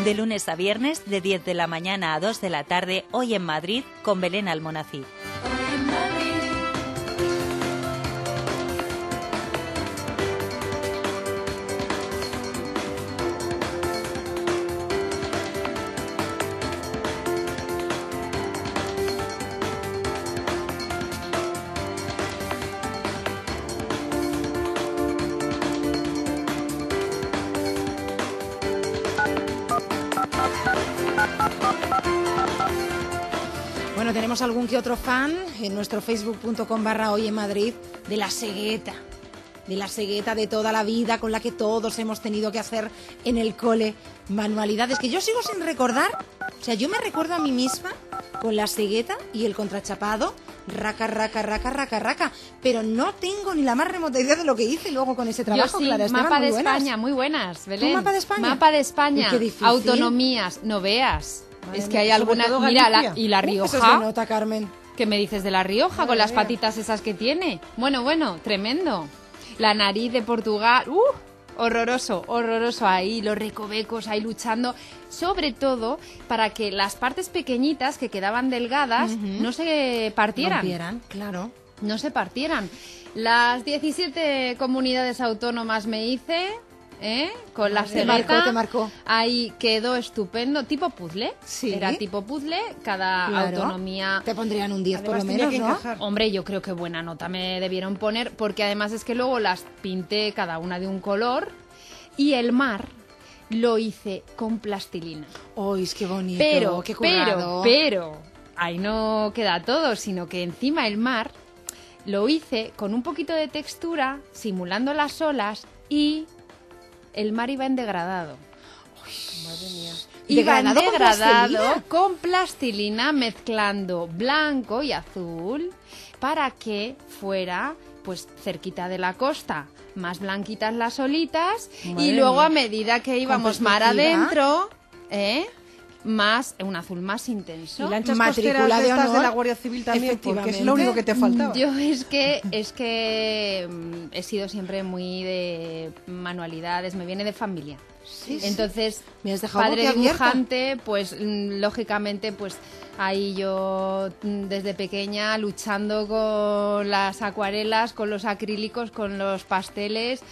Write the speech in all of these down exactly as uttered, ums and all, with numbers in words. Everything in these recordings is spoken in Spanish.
De lunes a viernes, de diez de la mañana a dos de la tarde, hoy en Madrid, con Belén Almonacid. Bueno, tenemos algún que otro fan en nuestro facebook punto com barra hoy en Madrid de la cegueta, de la cegueta de toda la vida con la que todos hemos tenido que hacer en el cole manualidades, que yo sigo sin recordar, o sea, yo me recuerdo a mí misma con la cegueta y el contrachapado, raca, raca, raca, raca, raca, pero no tengo ni la más remota idea de lo que hice luego con ese trabajo. Yo sí, Clara Esteban, mapa muy de buenas. España, muy buenas, Belén. ¿Tú mapa de España? Mapa de España, Uy, qué difícil. autonomías, no veas. Madre es que mía, hay sobre algunas, todo mira, Galicia. la, y La Uh, Rioja. eso se nota, Carmen. ¿Qué me dices de La Rioja Madre con las mía. patitas esas que tiene? Bueno, bueno, tremendo. La nariz de Portugal, ¡uh! Horroroso, horroroso ahí, los recovecos ahí luchando, sobre todo para que las partes pequeñitas que quedaban delgadas Ujú. no se partieran. Rompieran, claro. No se partieran. Las diecisiete comunidades autónomas me hice, ¿eh? Con la Te marcó, cegueta. te marcó. Ahí quedó estupendo, tipo puzzle. Sí. Era tipo puzzle, cada Claro. autonomía. Te pondrían un diez por lo Además, tenía menos, que ¿no? encajar. Hombre, yo creo que buena nota me debieron poner, porque además es que luego las pinté cada una de un color y el mar lo hice con plastilina. ¡Uy, qué bonito! Pero, qué pero, currado. pero, ahí no queda todo, sino que encima el mar lo hice con un poquito de textura, simulando las olas, y el mar iba en degradado. Madre mía. Iba en ¿Degradado con degradado plastilina? con plastilina, mezclando blanco y azul para que fuera pues cerquita de la costa, más blanquitas las olitas, Madre y luego mía. a medida que íbamos mar perspectiva. adentro, ¿eh? más un azul más intenso. Y lanchas Matrícula costeras de de estas honor. de la Guardia Civil también, porque es Efectivamente. lo único que te faltaba. Yo es que es que mm, he sido siempre muy de manualidades, me viene de familia. Sí, sí. Entonces, Me has dejado padre boquiabierta. dibujante, pues mm, lógicamente, pues ahí yo mm, desde pequeña luchando con las acuarelas, con los acrílicos, con los pasteles,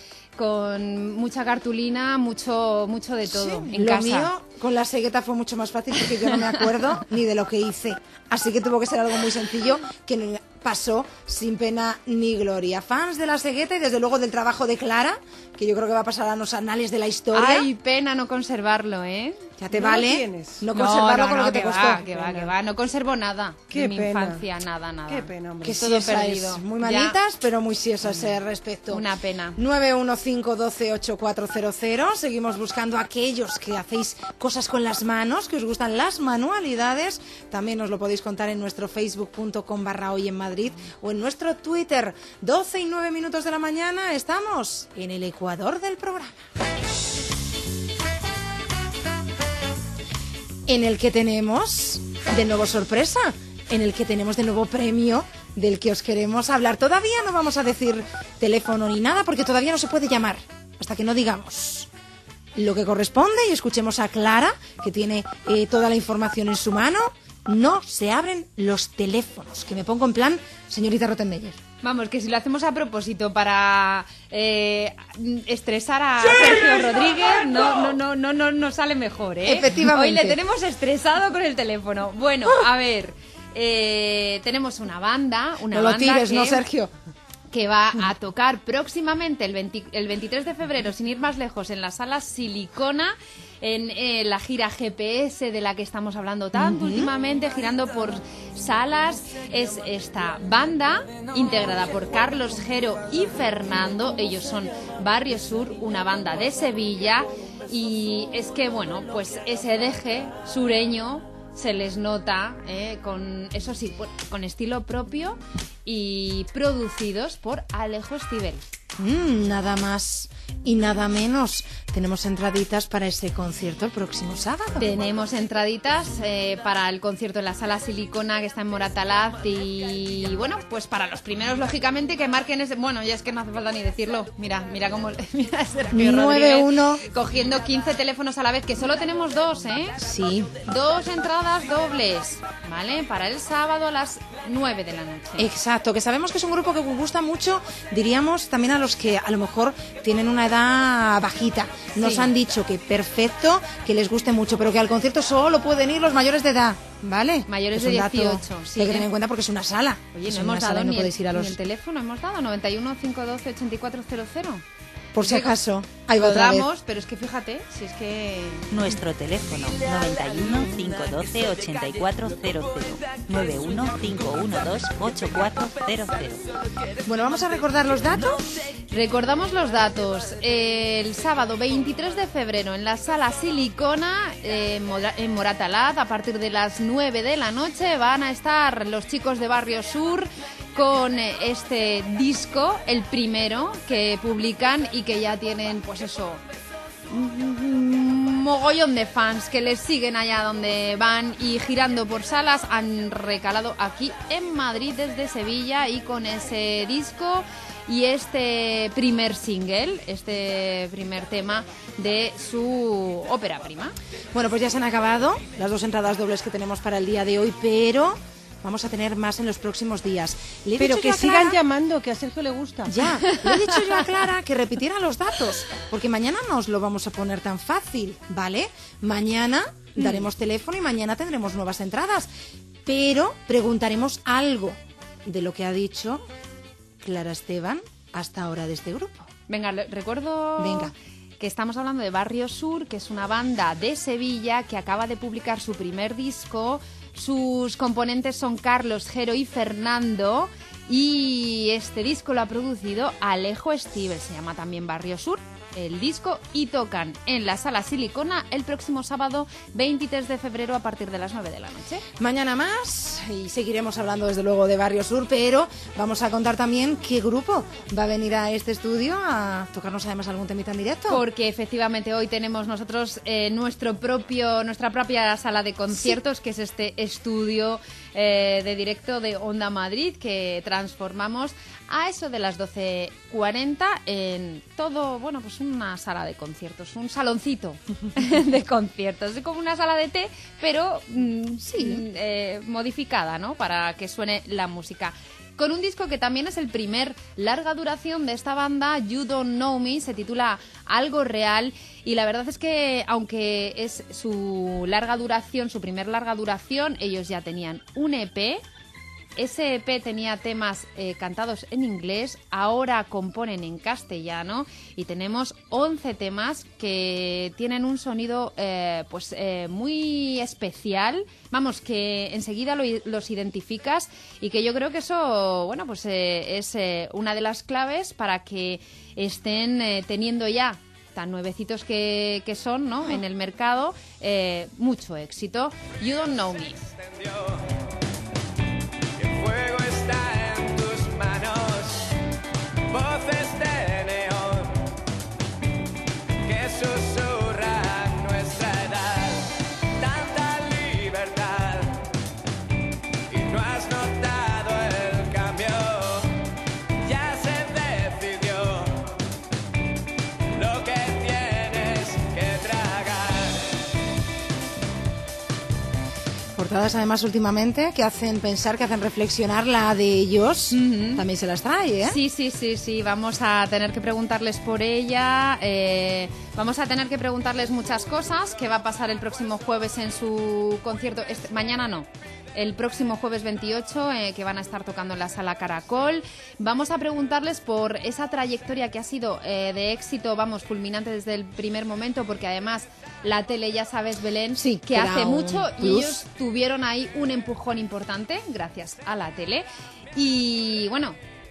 con mucha cartulina, mucho mucho de todo Sí, en lo casa. mío con la cegueta fue mucho más fácil porque yo no me acuerdo ni de lo que hice. Así que tuvo que ser algo muy sencillo que no pasó sin pena ni gloria. Fans de la cegueta y desde luego del trabajo de Clara, que yo creo que va a pasar a los anales de la historia. Ay, pena no conservarlo, ¿eh? Ya te ¿No lo vale tienes? no conservarlo con lo que te que costó. va, que va, Pena. que va. No conservo nada Qué de mi pena. infancia, nada, nada. Qué pena, hombre. Que todo siesa perdido. es. Muy Ya. manitas, pero muy siesa ese respecto. Una pena. nueve uno cinco, uno dos, ocho cuatro cero cero. Seguimos buscando a aquellos que hacéis cosas con las manos, que os gustan las manualidades. También os lo podéis contar en nuestro facebook punto com barra hoy en Madrid o en nuestro Twitter. doce y nueve minutos de la mañana. Estamos en el ecuador del programa, en el que tenemos de nuevo sorpresa, en el que tenemos de nuevo premio del que os queremos hablar. Todavía no vamos a decir teléfono ni nada porque todavía no se puede llamar hasta que no digamos lo que corresponde y escuchemos a Clara, que tiene eh, toda la información en su mano. No se abren los teléfonos, que me pongo en plan señorita Rottenmeier. Vamos, que si lo hacemos a propósito para eh, estresar a Sergio Rodríguez, no, no, no, no, no, no sale mejor, ¿eh? Efectivamente. Hoy le tenemos estresado con el teléfono. Bueno, a ver, eh, tenemos una banda, una No lo banda tires, que, ¿no, Sergio? que va a tocar próximamente el, veinte el veintitrés de febrero, sin ir más lejos, en la sala Silicona, en eh, la gira G P S de la que estamos hablando tanto últimamente, girando por salas. Es esta banda integrada por Carlos Gero y Fernando. Ellos son Barrio Sur, una banda de Sevilla, y es que, bueno, pues ese deje sureño se les nota, eh, con eso sí, con estilo propio y producidos por Alejo Stivel. Mm, nada más y nada menos. Tenemos entraditas para ese concierto el próximo sábado. Tenemos entraditas eh, para el concierto en la Sala Silicona, que está en Moratalaz. Y bueno, pues para los primeros, lógicamente, que marquen ese... Bueno, ya es que no hace falta ni decirlo. Mira, mira cómo... Mira, Sergio nueve uno Rodríguez cogiendo quince teléfonos a la vez, que solo tenemos dos, ¿eh? Sí. Dos entradas dobles, ¿vale? Para el sábado a las nueve de la noche. Exacto, que sabemos que es un grupo que gusta mucho, diríamos, también a los que a lo mejor tienen una edad bajita. Nos Sí. han dicho que perfecto, que les guste mucho, pero que al concierto solo pueden ir los mayores de edad, ¿vale? Mayores Es un de dato dieciocho, que sí, hay que ¿eh? tener en cuenta porque es una sala. Oye, Es no una hemos sala dado y no ni, podéis el, ir a ni los... el teléfono, hemos dado noventa y uno, cinco doce, ochenta y cuatro cero cero. Por si Digo, acaso, ahí va Lo otra vez. damos, pero es que fíjate, si es que... Nuestro teléfono noventa y uno, cinco doce, ochenta y cuatro cero cero, nueve uno cinco uno dos, ocho cuatro cero cero. Bueno, vamos a recordar los datos. Recordamos los datos. El sábado veintitrés de febrero en la Sala Silicona, eh, en Mora- en Moratalaz, a partir de las nueve de la noche, van a estar los chicos de Barrio Sur con eh, este disco, el primero que publican y que ya tienen, pues eso, un mogollón de fans que les siguen allá donde van y girando por salas. Han recalado aquí en Madrid desde Sevilla y con ese disco y este primer single, este primer tema de su ópera prima. Bueno, pues ya se han acabado las dos entradas dobles que tenemos para el día de hoy, pero vamos a tener más en los próximos días. Le he Pero dicho que yo a sigan Clara- llamando, que a Sergio le gusta. Ya, le he dicho yo a Clara que repitiera los datos, porque mañana no os lo vamos a poner tan fácil, ¿vale? Mañana daremos teléfono y mañana tendremos nuevas entradas, pero preguntaremos algo de lo que ha dicho Clara Esteban hasta ahora de este grupo. Venga, le- recuerdo Venga. que estamos hablando de Barrio Sur, que es una banda de Sevilla que acaba de publicar su primer disco. Sus componentes son Carlos, Jero y Fernando. Y este disco lo ha producido Alejo Stivel. Se llama también Barrio Sur, el disco. Y tocan en la Sala Silicona el próximo sábado veintitrés de febrero a partir de las nueve de la noche. Mañana más y seguiremos hablando desde luego de Barrio Sur, pero vamos a contar también qué grupo va a venir a este estudio a tocarnos además algún temita en directo. Porque efectivamente hoy tenemos nosotros eh, nuestro propio, nuestra propia sala de conciertos, que es este estudio eh, de directo de Onda Madrid que transformamos a eso de las doce cuarenta en todo, bueno, pues una sala de conciertos, un saloncito de conciertos. Es como una sala de té, pero mm, sí, mm, eh, modificada, ¿no? Para que suene la música. Con un disco que también es el primer larga duración de esta banda, You Don't Know Me, se titula Algo Real, y la verdad es que aunque es su larga duración, su primer larga duración, ellos ya tenían un E P. Ese E P tenía temas eh, cantados en inglés, ahora componen en castellano y tenemos once temas que tienen un sonido eh, pues eh, muy especial, vamos, que enseguida lo, los identificas y que yo creo que eso, bueno, pues eh, es eh, una de las claves para que estén eh, teniendo ya tan nuevecitos que, que son, ¿no?, en el mercado, eh, mucho éxito. You Don't Know Me. Fuego está en tus manos, voces de neón que susurran nuestra edad, tanta libertad y no has notado el cambio, ya se decidió lo que tienes que tragar. Portadas además últimamente que hacen pensar, que hacen reflexionar. La de ellos Ujú. también se las trae, ¿eh? Sí, sí, sí, sí, vamos a tener que preguntarles por ella, eh, vamos a tener que preguntarles muchas cosas, qué va a pasar el próximo jueves en su concierto, este, mañana no, el próximo jueves veintiocho, eh, que van a estar tocando en la Sala Caracol. Vamos a preguntarles por esa trayectoria que ha sido eh, de éxito, vamos, fulminante desde el primer momento, porque además la tele, ya sabes, Belén, Sí, que que da hace un mucho y plus. ellos tuvieron ahí un empujón importante gracias a la tele. Y bueno,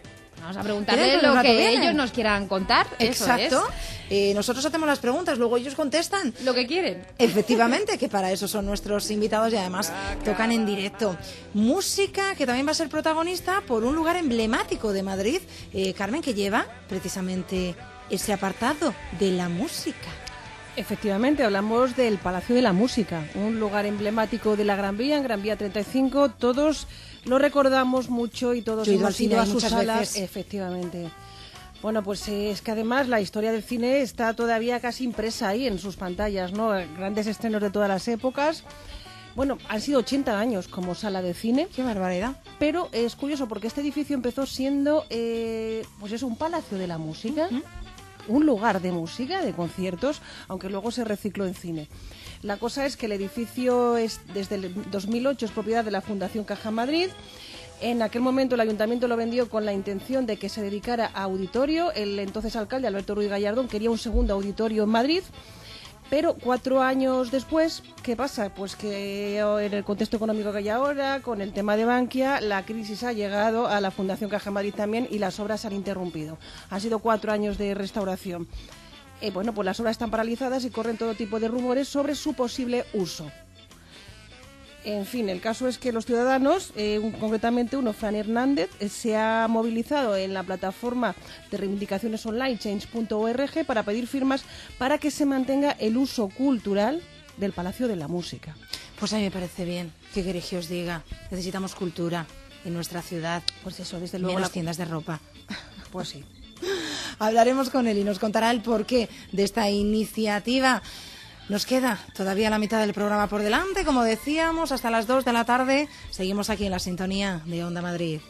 Vamos a preguntarle Miren, lo un rato que vienen. ellos nos quieran contar. Eso Exacto. es. Eh, nosotros hacemos las preguntas, luego ellos contestan. Lo que quieren. Efectivamente, que para eso son nuestros invitados y además tocan en directo. Música que también va a ser protagonista por un lugar emblemático de Madrid, eh, Carmen, que lleva precisamente ese apartado de la música. Efectivamente, hablamos del Palacio de la Música, un lugar emblemático de la Gran Vía, en Gran Vía treinta y cinco. Todos lo recordamos mucho y todos Yo he ido al hemos cine ido a ahí sus muchas salas. veces. Efectivamente. Bueno, pues eh, es que además la historia del cine está todavía casi impresa ahí en sus pantallas, ¿no? Grandes estrenos de todas las épocas. Bueno, han sido ochenta años como sala de cine. Qué barbaridad. Pero es curioso porque este edificio empezó siendo, eh, pues es un palacio de la música, Uh-huh. un lugar de música, de conciertos, aunque luego se recicló en cine. La cosa es que el edificio es desde el dos mil ocho es propiedad de la Fundación Caja Madrid. En aquel momento el ayuntamiento lo vendió con la intención de que se dedicara a auditorio. El entonces alcalde Alberto Ruiz Gallardón quería un segundo auditorio en Madrid. Pero cuatro años después, ¿qué pasa? Pues que en el contexto económico que hay ahora, con el tema de Bankia, la crisis ha llegado a la Fundación Caja Madrid también y las obras se han interrumpido. Han sido cuatro años de restauración. Eh, bueno, pues las obras están paralizadas y corren todo tipo de rumores sobre su posible uso. En fin, el caso es que los ciudadanos, eh, un- concretamente uno, Fran Hernández, eh, se ha movilizado en la plataforma de reivindicaciones online change punto org para pedir firmas para que se mantenga el uso cultural del Palacio de la Música. Pues a mí me parece bien. ¿Qué queréis que os diga? Necesitamos cultura en nuestra ciudad. Pues eso, desde luego. Menos la- tiendas de ropa. Pues sí. Hablaremos con él y nos contará el porqué de esta iniciativa. Nos queda todavía la mitad del programa por delante, como decíamos, hasta las dos de la tarde. Seguimos aquí en la sintonía de Onda Madrid.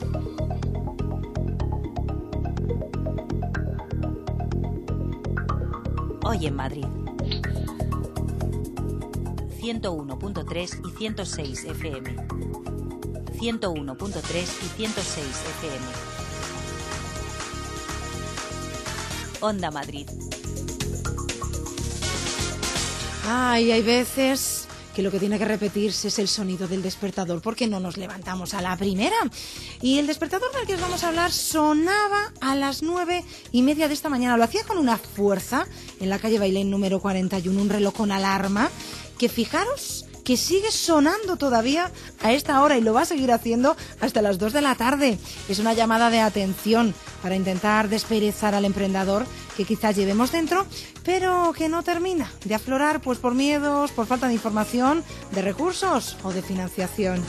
Hoy en Madrid. ciento uno punto tres y ciento seis F M. ciento uno punto tres y ciento seis F M. Onda Madrid. Ay, hay veces que lo que tiene que repetirse es el sonido del despertador, porque no nos levantamos a la primera. Y el despertador del que os vamos a hablar sonaba a las nueve y media de esta mañana. Lo hacía con una fuerza en la calle Bailén número cuarenta y uno, un reloj con alarma, que fijaros que sigue sonando todavía a esta hora y lo va a seguir haciendo hasta las dos de la tarde. Es una llamada de atención para intentar desperezar al emprendedor que quizás llevemos dentro, pero que no termina de aflorar, pues por miedos, por falta de información, de recursos o de financiación.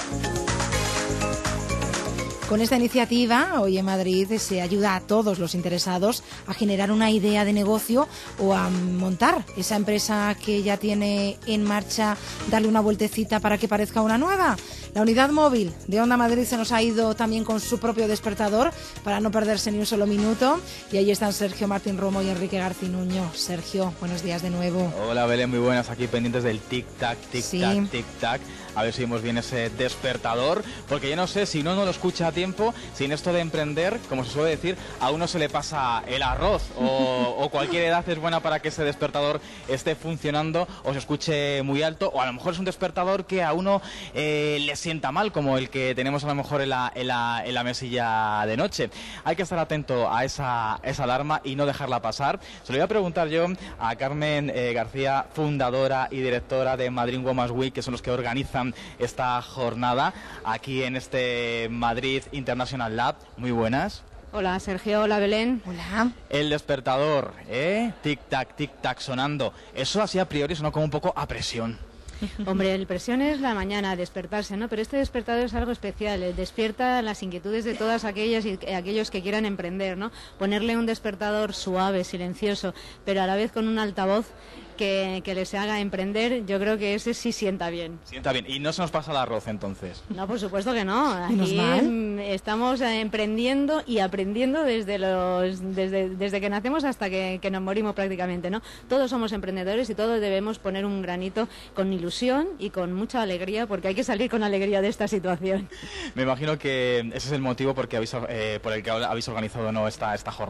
Con esta iniciativa, hoy en Madrid, se ayuda a todos los interesados a generar una idea de negocio o a montar esa empresa que ya tiene en marcha, darle una vueltecita para que parezca una nueva. La unidad móvil de Onda Madrid se nos ha ido también con su propio despertador para no perderse ni un solo minuto. Y ahí están Sergio Martín Romo y Enrique Garcinuño. Sergio, buenos días de nuevo. Hola Belén, muy buenas, aquí pendientes del tic-tac, tic-tac, Sí. tic-tac. A ver si vemos bien ese despertador, porque yo no sé si uno no lo escucha a tiempo, si en esto de emprender, como se suele decir, a uno se le pasa el arroz o, o cualquier edad es buena para que ese despertador esté funcionando o se escuche muy alto, o a lo mejor es un despertador que a uno eh, le sienta mal, como el que tenemos a lo mejor en la, en la, en la mesilla de noche. Hay que estar atento a esa, esa alarma y no dejarla pasar. Se lo voy a preguntar yo a Carmen eh, García, fundadora y directora de Madrid Women's Week, que son los que organizan esta jornada aquí en este Madrid International Lab. Muy buenas. Hola Sergio, hola Belén. Hola. El despertador, ¿eh? Tic-tac, tic-tac sonando. Eso así a priori suena como un poco a presión. Hombre, el presión es la mañana, despertarse, ¿no? Pero este despertador es algo especial, eh, despierta las inquietudes de todas aquellas y eh, aquellos que quieran emprender, ¿no? Ponerle un despertador suave, silencioso, pero a la vez con un altavoz que, que les haga emprender, yo creo que ese sí sienta bien. Sienta bien. Y no se nos pasa el arroz entonces. No, por supuesto que no. Menos Aquí mal. mm, estamos eh, emprendiendo y aprendiendo desde los desde, desde que nacemos hasta que, que nos morimos prácticamente, ¿no? Todos somos emprendedores y todos debemos poner un granito con ilusión y con mucha alegría, porque hay que salir con alegría de esta situación. Me imagino que ese es el motivo por, que habéis, eh, por el que habéis organizado, ¿no?, esta, esta jornada.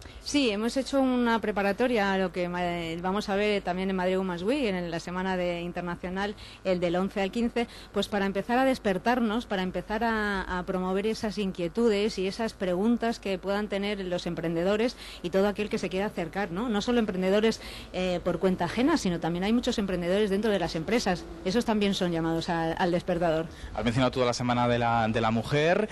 Sí, hemos hecho una preparatoria a lo que eh, vamos a ver también en Madrid Women's Week, en la semana de internacional, el del once al quince, pues para empezar a despertarnos, para empezar a, a promover esas inquietudes y esas preguntas que puedan tener los emprendedores y todo aquel que se quiera acercar, ¿no? No solo emprendedores eh, por cuenta ajena, sino también hay muchos emprendedores dentro de las empresas. Esos también son llamados a, al despertador. Has mencionado toda la semana de la, de la mujer,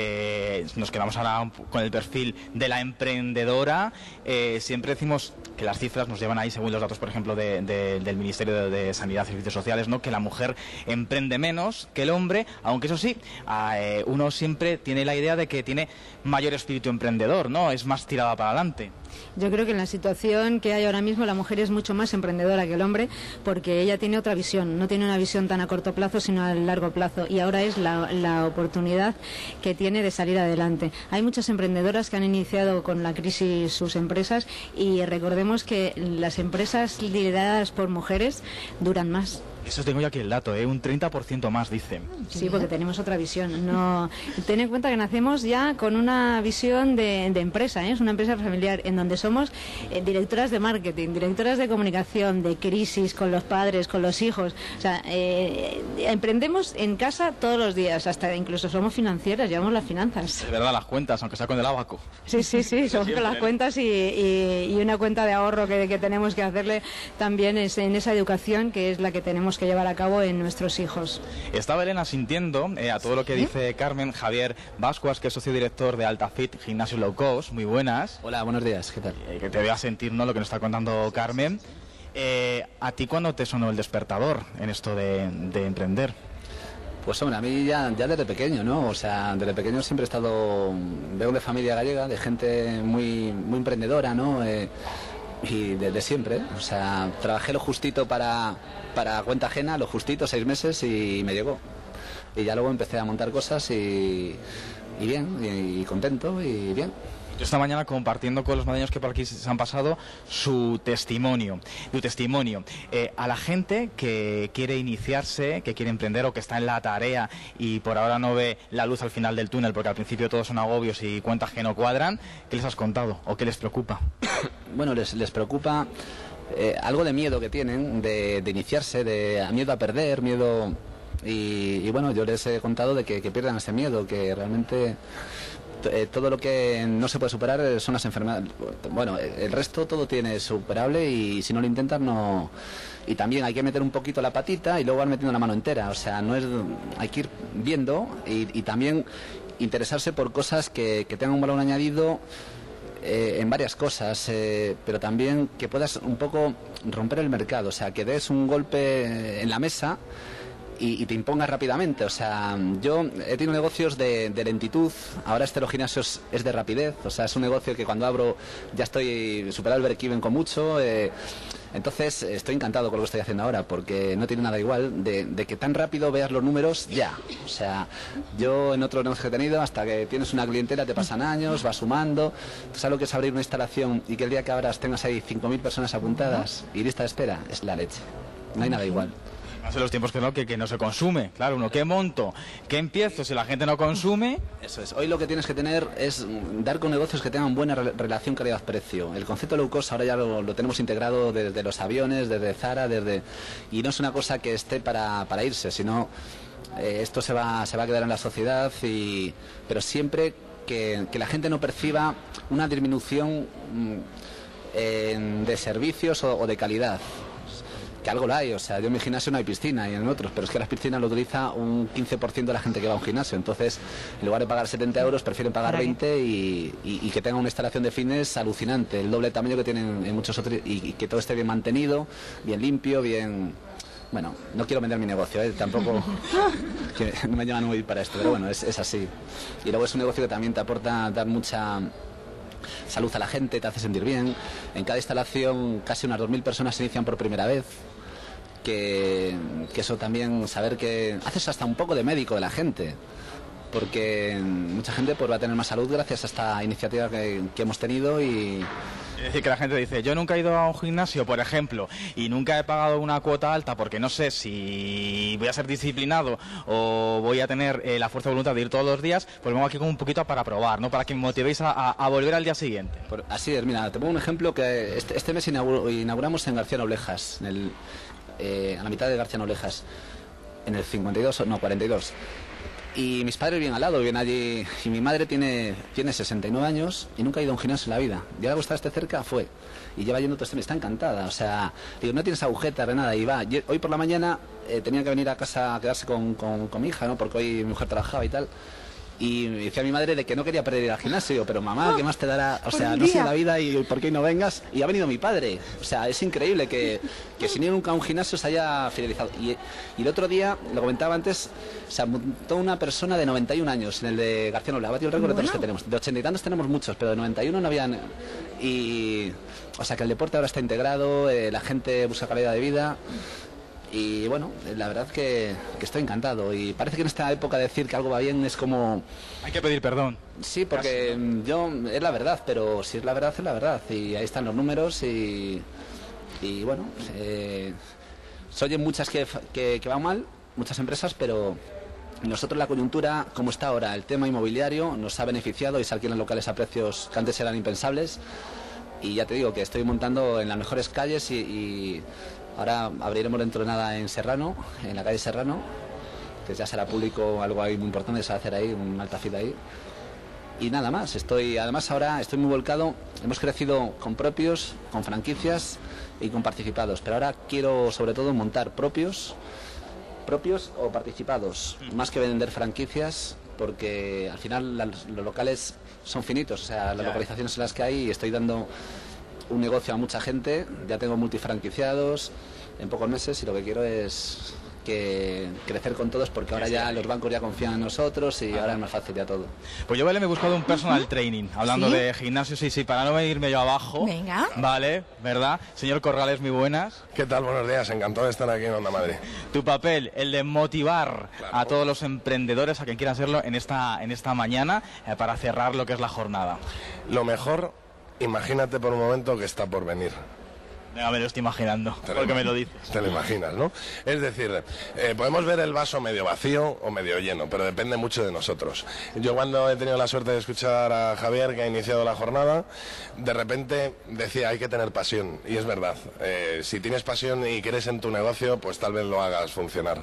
eh, nos quedamos ahora con el perfil de la emprendedora. Eh, siempre decimos que las cifras nos llevan ahí, según los datos, por ejemplo, de, de, del Ministerio de, de Sanidad y Servicios Sociales, ¿no? Que la mujer emprende menos que el hombre, aunque eso sí, eh, uno siempre tiene la idea de que tiene mayor espíritu emprendedor, ¿no? Es más tirada para adelante. Yo creo que en la situación que hay ahora mismo la mujer es mucho más emprendedora que el hombre, porque ella tiene otra visión, no tiene una visión tan a corto plazo sino a largo plazo, y ahora es la, la oportunidad que tiene de salir adelante. Hay muchas emprendedoras que han iniciado con la crisis sus empresas, y recordemos que las empresas lideradas por mujeres duran más. Eso tengo yo aquí el dato, ¿eh? Un treinta por ciento más, dicen. Sí, porque tenemos otra visión. No, ten en cuenta que nacemos ya con una visión de, de empresa, ¿eh? Es una empresa familiar en donde somos eh, directoras de marketing, directoras de comunicación, de crisis con los padres, con los hijos. O sea, eh, emprendemos en casa todos los días, hasta incluso somos financieras, llevamos las finanzas. Es verdad, las cuentas, aunque sea con el abaco. Sí, sí, sí, somos con las cuentas y, y, y una cuenta de ahorro que, que tenemos que hacerle también es en esa educación que es la que tenemos que llevar a cabo en nuestros hijos. Estaba Elena sintiendo eh, a todo lo que ¿Sí? dice Carmen. Javier Bascuas, que es socio director de AltaFit, gimnasio low cost. Muy buenas. Hola, buenos días, ¿qué tal? Eh, que te voy a sentir, ¿no?, lo que nos está contando Carmen. Eh, ¿A ti cuándo te sonó el despertador en esto de, de emprender? Pues hombre, a mí ya, ya desde pequeño, ¿no? O sea, desde pequeño siempre he estado... Vengo de familia gallega, de gente muy, muy emprendedora, ¿no? Eh, y desde siempre, o sea, trabajé lo justito para, para cuenta ajena, lo justito, seis meses y me llegó. Y ya luego empecé a montar cosas y, y bien, y, y contento y bien. Yo esta mañana compartiendo con los madrileños que por aquí se han pasado su testimonio, tu testimonio. Eh, a la gente que quiere iniciarse, que quiere emprender o que está en la tarea y por ahora no ve la luz al final del túnel porque al principio todos son agobios y cuentas que no cuadran, ¿qué les has contado o qué les preocupa? Bueno, les, les preocupa eh, algo de miedo que tienen, de, de iniciarse, de miedo a perder, miedo... Y, y bueno, yo les he contado de que, que pierdan ese miedo, que realmente... Eh, todo lo que no se puede superar son las enfermedades. Bueno, el resto todo tiene superable y si no lo intentas no... Y también hay que meter un poquito la patita y luego van metiendo la mano entera. O sea, no es... hay que ir viendo y, y también interesarse por cosas que, que tengan un valor añadido eh, en varias cosas, eh, pero también que puedas un poco romper el mercado. O sea, que des un golpe en la mesa Y, y te impongas rápidamente. O sea, yo he tenido negocios de, de lentitud, ahora este los gimnasios es de rapidez, o sea, es un negocio que cuando abro ya estoy superado el break-even con mucho, eh, entonces estoy encantado con lo que estoy haciendo ahora, porque no tiene nada igual de, de que tan rápido veas los números ya. O sea, yo en otros negocios que he tenido, hasta que tienes una clientela te pasan años, vas sumando, tú sabes lo que es abrir una instalación y que el día que abras tengas ahí cinco mil personas apuntadas y lista de espera, es la leche, no hay nada igual. Hace los tiempos que no, que, que no se consume. Claro, uno, ¿qué monto? ¿Qué empiezo? Si la gente no consume... Eso es. Hoy lo que tienes que tener es dar con negocios que tengan buena re relación calidad-precio. El concepto low cost ahora ya lo, lo tenemos integrado desde los aviones, desde Zara, desde... Y no es una cosa que esté para, para irse, sino eh, esto se va, se va a quedar en la sociedad, y pero siempre que, que la gente no perciba una disminución mmm, en, de servicios o, o de calidad. Que algo lo hay, o sea, yo en mi gimnasio no hay piscina y en otros, pero es que las piscinas lo utiliza un quince por ciento de la gente que va a un gimnasio, entonces en lugar de pagar setenta euros prefieren pagar veinte y, y, y que tenga una instalación de fitness alucinante, el doble tamaño que tienen en muchos otros, y, y que todo esté bien mantenido, bien limpio, bien... Bueno, no quiero vender mi negocio, ¿eh? Tampoco que no me llaman muy para esto, pero bueno, es, es así. Y luego es un negocio que también te aporta dar mucha... salud a la gente, te hace sentir bien. En cada instalación casi unas dos mil personas se inician por primera vez. Que, que eso también, saber que haces hasta un poco de médico de la gente, porque mucha gente pues va a tener más salud gracias a esta iniciativa que, que hemos tenido y, Es decir, que la gente dice, yo nunca he ido a un gimnasio, por ejemplo, y nunca he pagado una cuota alta porque no sé si voy a ser disciplinado o voy a tener eh, la fuerza de voluntad de ir todos los días, pues vengo aquí como un poquito para probar, ¿no? Para que me motivéis a, a, a volver al día siguiente. Por, así es, mira, te pongo un ejemplo que este, este mes inauguro, inauguramos en García Noblejas, en el, eh, a la mitad de García Noblejas, en el cincuenta y dos, no, cuarenta y dos. Y mis padres viven al lado, viven allí, y mi madre tiene, tiene sesenta y nueve años y nunca ha ido a un gimnasio en la vida. Ya le gusta estar cerca, fue. Y lleva yendo todo este mes, está encantada. O sea, digo, no tienes agujetas de nada, y va. Y hoy por la mañana eh, tenía que venir a casa a quedarse con, con, con mi hija, ¿no? Porque hoy mi mujer trabajaba y tal. Y me decía a mi madre de que no quería perder ir al gimnasio, pero mamá, ¿qué más te dará? O sea, no sé la vida y por qué no vengas. Y ha venido mi padre. O sea, es increíble que, que sin ir nunca a un gimnasio se haya fidelizado. Y, y el otro día, lo comentaba antes, se apuntó una persona de noventa y un años en el de García Noble. Ha batido el récord de todos los que tenemos. De ochenta y tantos tenemos muchos, pero de noventa y uno no habían. Y, o sea, que el deporte ahora está integrado, eh, la gente busca calidad de vida. Y bueno, la verdad que, que estoy encantado. Y parece que en esta época decir que algo va bien es como... Hay que pedir perdón. Sí, porque Casi, ¿no? yo... Es la verdad, pero si es la verdad, es la verdad. Y ahí están los números y... Y bueno, eh, se oyen muchas que, que, que van mal, muchas empresas, pero... Nosotros la coyuntura, como está ahora, el tema inmobiliario nos ha beneficiado y se alquilan locales a precios que antes eran impensables. Y ya te digo que estoy montando en las mejores calles y... y ahora abriremos dentro de nada en Serrano, en la calle Serrano, que ya será público, algo ahí muy importante se va a hacer ahí, un alta fila ahí. Y nada más, estoy, además ahora estoy muy volcado, hemos crecido con propios, con franquicias y con participados, pero ahora quiero sobre todo montar propios, propios o participados, más que vender franquicias, porque al final la, los locales son finitos, o sea, las localizaciones en las que hay y estoy dando un negocio a mucha gente, ya tengo multifranquiciados en pocos meses y lo que quiero es que crecer con todos porque ahora ya los bancos ya confían en nosotros y ahora es más fácil ya todo. Pues yo, vale, me he buscado un personal training, hablando ¿Sí? de gimnasio, sí, sí, para no irme yo abajo. Venga. Vale, ¿verdad? Señor Corrales, muy buenas. ¿Qué tal? Buenos días, encantado de estar aquí en Onda Madrid. Tu papel, el de motivar claro. a todos los emprendedores, a quien quiera hacerlo en esta, en esta mañana, eh, para cerrar lo que es la jornada. Lo mejor... Imagínate por un momento que está por venir. Ya me lo estoy imaginando, porque me lo dices. Te lo imaginas, ¿no? Es decir, eh, podemos ver el vaso medio vacío o medio lleno, pero depende mucho de nosotros. Yo cuando he tenido la suerte de escuchar a Javier, que ha iniciado la jornada, de repente decía, hay que tener pasión, y es verdad. Eh, si tienes pasión y quieres en tu negocio, pues tal vez lo hagas funcionar.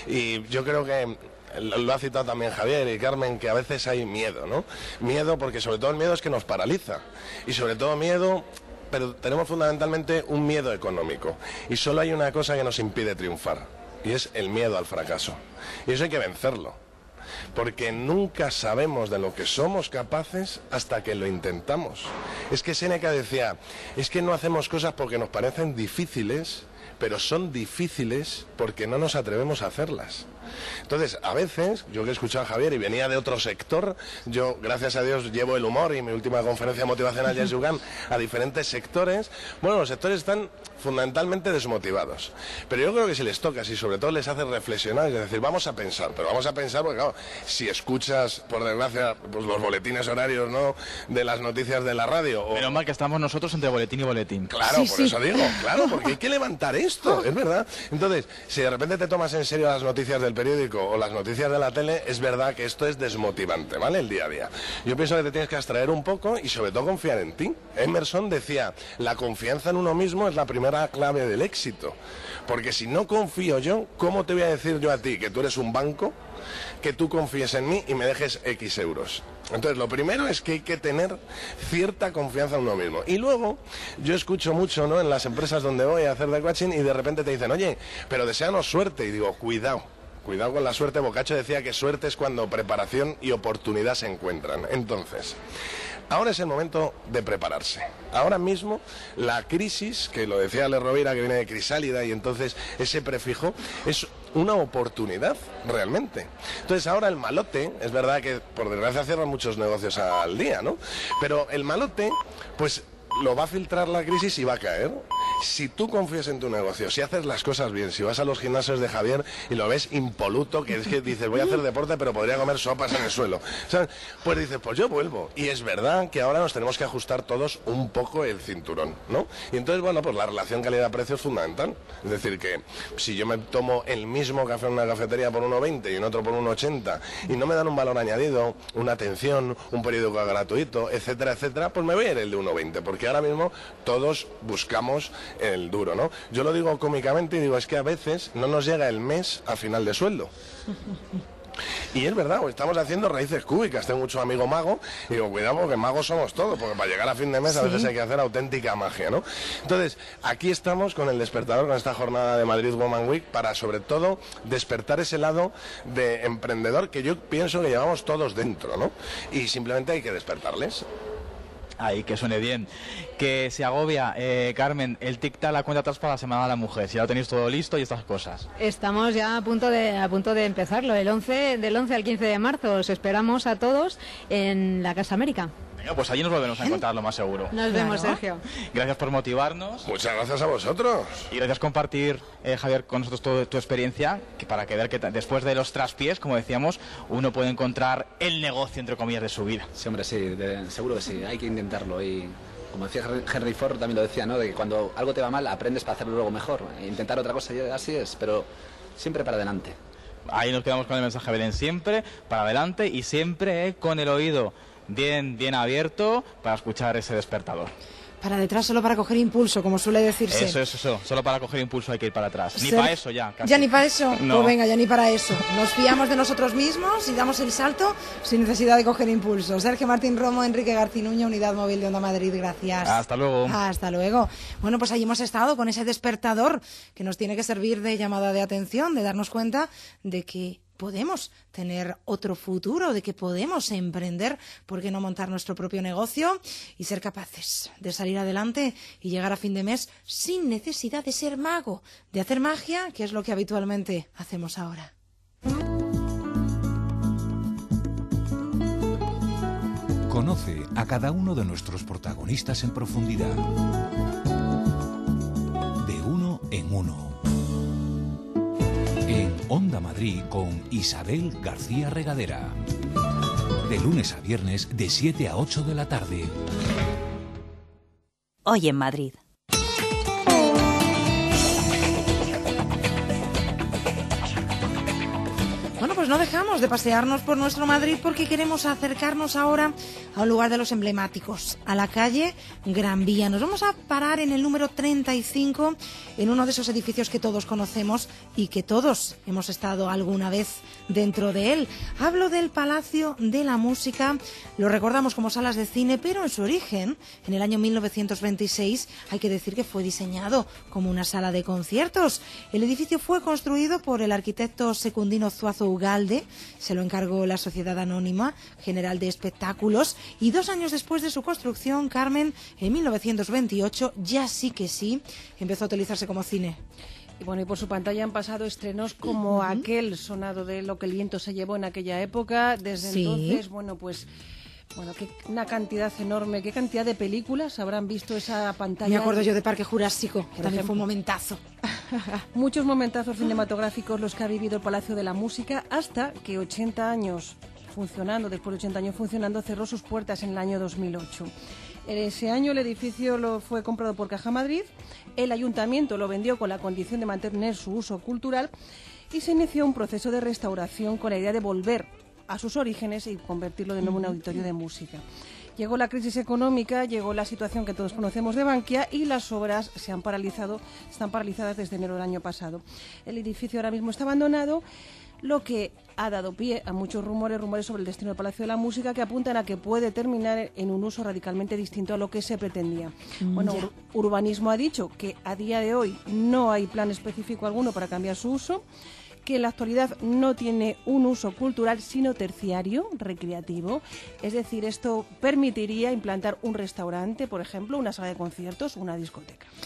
Y yo creo que... Lo ha citado también Javier y Carmen, que a veces hay miedo, ¿no? Miedo porque sobre todo el miedo es que nos paraliza. Y sobre todo miedo, pero tenemos fundamentalmente un miedo económico. Y solo hay una cosa que nos impide triunfar, y es el miedo al fracaso. Y eso hay que vencerlo. Porque nunca sabemos de lo que somos capaces hasta que lo intentamos. Es que Séneca decía, es que no hacemos cosas porque nos parecen difíciles, pero son difíciles porque no nos atrevemos a hacerlas. Entonces, a veces, yo que he escuchado a Javier y venía de otro sector, yo, gracias a Dios, llevo el humor y mi última conferencia motivacional ya es Yugan a diferentes sectores. Bueno, los sectores están fundamentalmente desmotivados. Pero yo creo que si les tocas y sobre todo les hace reflexionar, es decir, vamos a pensar, pero vamos a pensar porque, claro, si escuchas, por desgracia, pues los boletines horarios, ¿no?, de las noticias de la radio. O... Menos mal que estamos nosotros entre boletín y boletín. Claro, sí, por sí. eso digo, claro, porque hay que levantar esto, es verdad. Entonces, si de repente te tomas en serio las noticias del periódico o las noticias de la tele, es verdad que esto es desmotivante, ¿vale?, el día a día. Yo pienso que te tienes que abstraer un poco y sobre todo confiar en ti. Emerson decía, la confianza en uno mismo es la primera clave del éxito, porque si no confío yo, ¿cómo te voy a decir yo a ti que tú eres un banco, que tú confíes en mí y me dejes X euros? Entonces, lo primero es que hay que tener cierta confianza en uno mismo. Y luego, yo escucho mucho, ¿no?, en las empresas donde voy a hacer de coaching y de repente te dicen, oye, pero deséanos suerte. Y digo, cuidado. Cuidado con la suerte. Boccaccio decía que suerte es cuando preparación y oportunidad se encuentran. Entonces, ahora es el momento de prepararse. Ahora mismo, la crisis, que lo decía Ale Rovira, que viene de crisálida, y entonces ese prefijo, es una oportunidad, realmente. Entonces, ahora el malote, es verdad que, por desgracia, cierran muchos negocios al día, ¿no? Pero el malote, pues... lo va a filtrar la crisis y va a caer. Si tú confías en tu negocio, si haces las cosas bien, si vas a los gimnasios de Javier y lo ves impoluto, que es que dices, voy a hacer deporte, pero podría comer sopas en el suelo, ¿sabes? Pues dices, pues yo vuelvo. Y es verdad que ahora nos tenemos que ajustar todos un poco el cinturón, ¿no? Y entonces, bueno, pues la relación calidad-precio es fundamental. Es decir, que si yo me tomo el mismo café en una cafetería por uno veinte y en otro por uno ochenta y no me dan un valor añadido, una atención, un periódico gratuito, etcétera, etcétera, pues me voy a ir el de uno veinte, porque ahora mismo todos buscamos el duro, ¿no? Yo lo digo cómicamente y digo, es que a veces no nos llega el mes a final de sueldo. Y es verdad, estamos haciendo raíces cúbicas. Tengo mucho amigo mago y digo, cuidado porque magos somos todos, porque para llegar a fin de mes a veces hay que hacer auténtica magia, ¿no? Entonces, aquí estamos con el despertador, con esta jornada de Madrid Woman Week, para sobre todo despertar ese lado de emprendedor que yo pienso que llevamos todos dentro, ¿no? Y simplemente hay que despertarles. Ahí, que suene bien. Que se agobia, eh, Carmen, el tic-tac, la cuenta atrás para la Semana de la Mujer. Si ya lo tenéis todo listo y estas cosas. Estamos ya a punto de a punto de empezarlo. El once, del once al quince de marzo os esperamos a todos en la Casa América. Venga, pues allí nos volvemos a encontrar, lo más seguro. Nos vemos, Sergio. Gracias por motivarnos. Muchas gracias a vosotros. Y gracias por compartir, eh, Javier, con nosotros toda tu experiencia, que para que ver que después de los traspiés, como decíamos, uno puede encontrar el negocio, entre comillas, de su vida. Sí, hombre, sí, de, seguro que sí, hay que intentarlo. Y como decía Henry Ford, también lo decía, ¿no? De que cuando algo te va mal, aprendes para hacerlo luego mejor. E intentar otra cosa, así es, pero siempre para adelante. Ahí nos quedamos con el mensaje, Belén, siempre para adelante y siempre eh, con el oído bien, bien abierto para escuchar ese despertador. Para detrás solo para coger impulso, como suele decirse. Eso, eso, eso. Solo para coger impulso hay que ir para atrás. Ni Ser... para eso ya, casi. ¿Ya ni para eso? No. Pues venga, ya ni para eso. Nos fiamos de nosotros mismos y damos el salto sin necesidad de coger impulso. Sergio Martín Romo, Enrique Garcinuña, Unidad Móvil de Onda Madrid, gracias. Hasta luego. Hasta luego. Bueno, pues ahí hemos estado con ese despertador que nos tiene que servir de llamada de atención, de darnos cuenta de que podemos tener otro futuro, de que podemos emprender, ¿por qué no montar nuestro propio negocio y ser capaces de salir adelante y llegar a fin de mes sin necesidad de ser mago, de hacer magia, que es lo que habitualmente hacemos ahora? Conoce a cada uno de nuestros protagonistas en profundidad. De uno en uno. En Onda Madrid con Isabel García Regadera. De lunes a viernes de siete a ocho de la tarde. Hoy en Madrid. Bueno, pues no dejamos de pasearnos por nuestro Madrid porque queremos acercarnos ahora a un lugar de los emblemáticos, a la calle Gran Vía. Nos vamos a parar en el número treinta y cinco, en uno de esos edificios que todos conocemos y que todos hemos estado alguna vez dentro de él. Hablo del Palacio de la Música, lo recordamos como salas de cine, pero en su origen, en el año mil novecientos veintiséis, hay que decir que fue diseñado como una sala de conciertos. El edificio fue construido por el arquitecto Secundino Zuazo Ugalde, se lo encargó la Sociedad Anónima General de Espectáculos, y dos años después de su construcción, Carmen, en mil novecientos veintiocho, ya sí que sí, empezó a utilizarse como cine. Y bueno, y por su pantalla han pasado estrenos como uh-huh. aquel sonado de Lo que el viento se llevó en aquella época. Desde sí. entonces, bueno, pues... Bueno, qué, una cantidad enorme, qué cantidad de películas habrán visto esa pantalla. Me acuerdo yo de Parque Jurásico, que también fue un momentazo. Muchos momentazos cinematográficos los que ha vivido el Palacio de la Música, hasta que ochenta años funcionando, después de ochenta años funcionando, cerró sus puertas en el año dos mil ocho. Ese año el edificio lo fue comprado por Caja Madrid, el ayuntamiento lo vendió con la condición de mantener su uso cultural y se inició un proceso de restauración con la idea de volver a sus orígenes y convertirlo de nuevo en un auditorio de música. Llegó la crisis económica, llegó la situación que todos conocemos de Bankia y las obras se han paralizado, están paralizadas desde enero del año pasado. El edificio ahora mismo está abandonado, lo que ha dado pie a muchos rumores, rumores sobre el destino del Palacio de la Música que apuntan a que puede terminar en un uso radicalmente distinto a lo que se pretendía. Mm, bueno, Ur- Urbanismo ha dicho que a día de hoy no hay plan específico alguno para cambiar su uso, que en la actualidad no tiene un uso cultural sino terciario, recreativo, es decir, esto permitiría implantar un restaurante, por ejemplo, una sala de conciertos, una discoteca.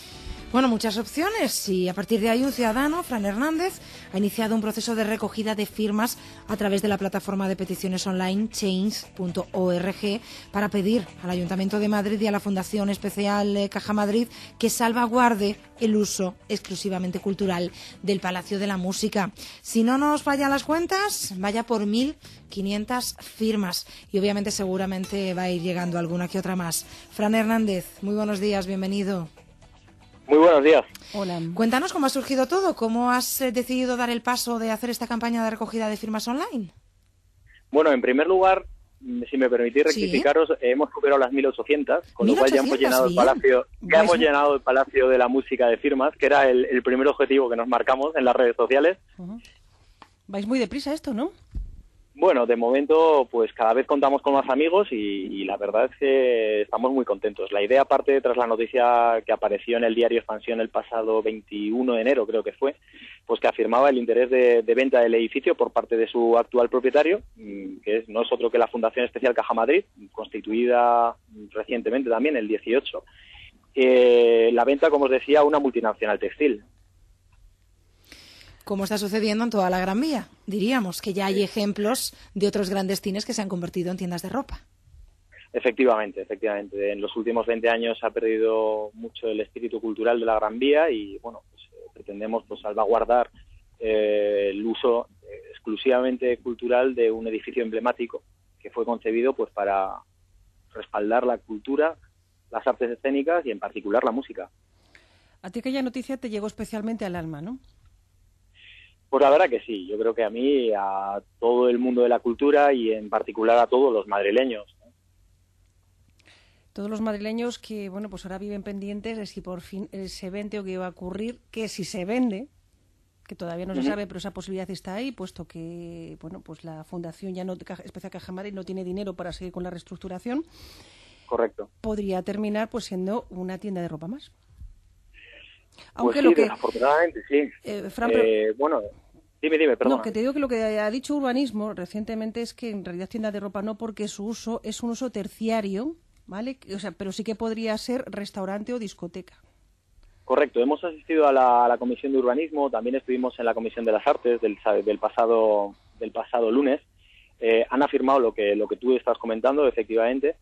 Bueno, muchas opciones y a partir de ahí un ciudadano, Fran Hernández, ha iniciado un proceso de recogida de firmas a través de la plataforma de peticiones online change punto org para pedir al Ayuntamiento de Madrid y a la Fundación Especial eh, Caja Madrid que salvaguarde el uso exclusivamente cultural del Palacio de la Música. Si no nos fallan las cuentas, vaya por mil quinientas firmas y obviamente seguramente va a ir llegando alguna que otra más. Fran Hernández, muy buenos días, bienvenido. Muy buenos días. Hola. Cuéntanos cómo ha surgido todo, cómo has eh, decidido dar el paso de hacer esta campaña de recogida de firmas online. Bueno, en primer lugar, si me permitís rectificaros, ¿Sí? hemos superado las mil ochocientas, con lo cual ya hemos llenado bien. el palacio, ya hemos llenado el Palacio de la Música de firmas, que era el, el primer objetivo que nos marcamos en las redes sociales. Uh-huh. Vais muy deprisa esto, ¿no? Bueno, de momento, pues cada vez contamos con más amigos y, y la verdad es que estamos muy contentos. La idea parte tras la noticia que apareció en el diario Expansión el pasado veintiuno de enero, creo que fue, pues que afirmaba el interés de, de venta del edificio por parte de su actual propietario, que es, no es otro que la Fundación Especial Caja Madrid, constituida recientemente también, el dieciocho. Eh, la venta, como os decía, a una multinacional textil. Como está sucediendo en toda la Gran Vía. Diríamos que ya hay ejemplos de otros grandes cines que se han convertido en tiendas de ropa. Efectivamente, efectivamente. En los últimos veinte años se ha perdido mucho el espíritu cultural de la Gran Vía y, bueno, pues, eh, pretendemos pues, salvaguardar eh, el uso eh, exclusivamente cultural de un edificio emblemático que fue concebido pues para respaldar la cultura, las artes escénicas y, en particular, la música. A ti aquella noticia te llegó especialmente al alma, ¿no? Pues la verdad que sí, yo creo que a mí, a todo el mundo de la cultura y en particular a todos los madrileños. Todos los madrileños que, bueno, pues ahora viven pendientes de si por fin se vende o qué va a ocurrir, que si se vende, que todavía no se uh-huh. sabe, pero esa posibilidad está ahí, puesto que, bueno, pues la Fundación ya no, Especial Caja Madrid no tiene dinero para seguir con la reestructuración. Correcto. Podría terminar pues siendo una tienda de ropa más. Aunque pues sí, lo que, desafortunadamente sí. Eh, Fran, pero, eh, bueno, dime, dime, perdón. No, que te digo que lo que ha dicho Urbanismo recientemente es que en realidad tienda de ropa no, porque su uso es un uso terciario, ¿vale? O sea, pero sí que podría ser restaurante o discoteca. Correcto, hemos asistido a la, a la Comisión de Urbanismo, también estuvimos en la Comisión de las Artes del, del pasado del pasado lunes. Eh, han afirmado lo que lo que tú estás comentando, efectivamente,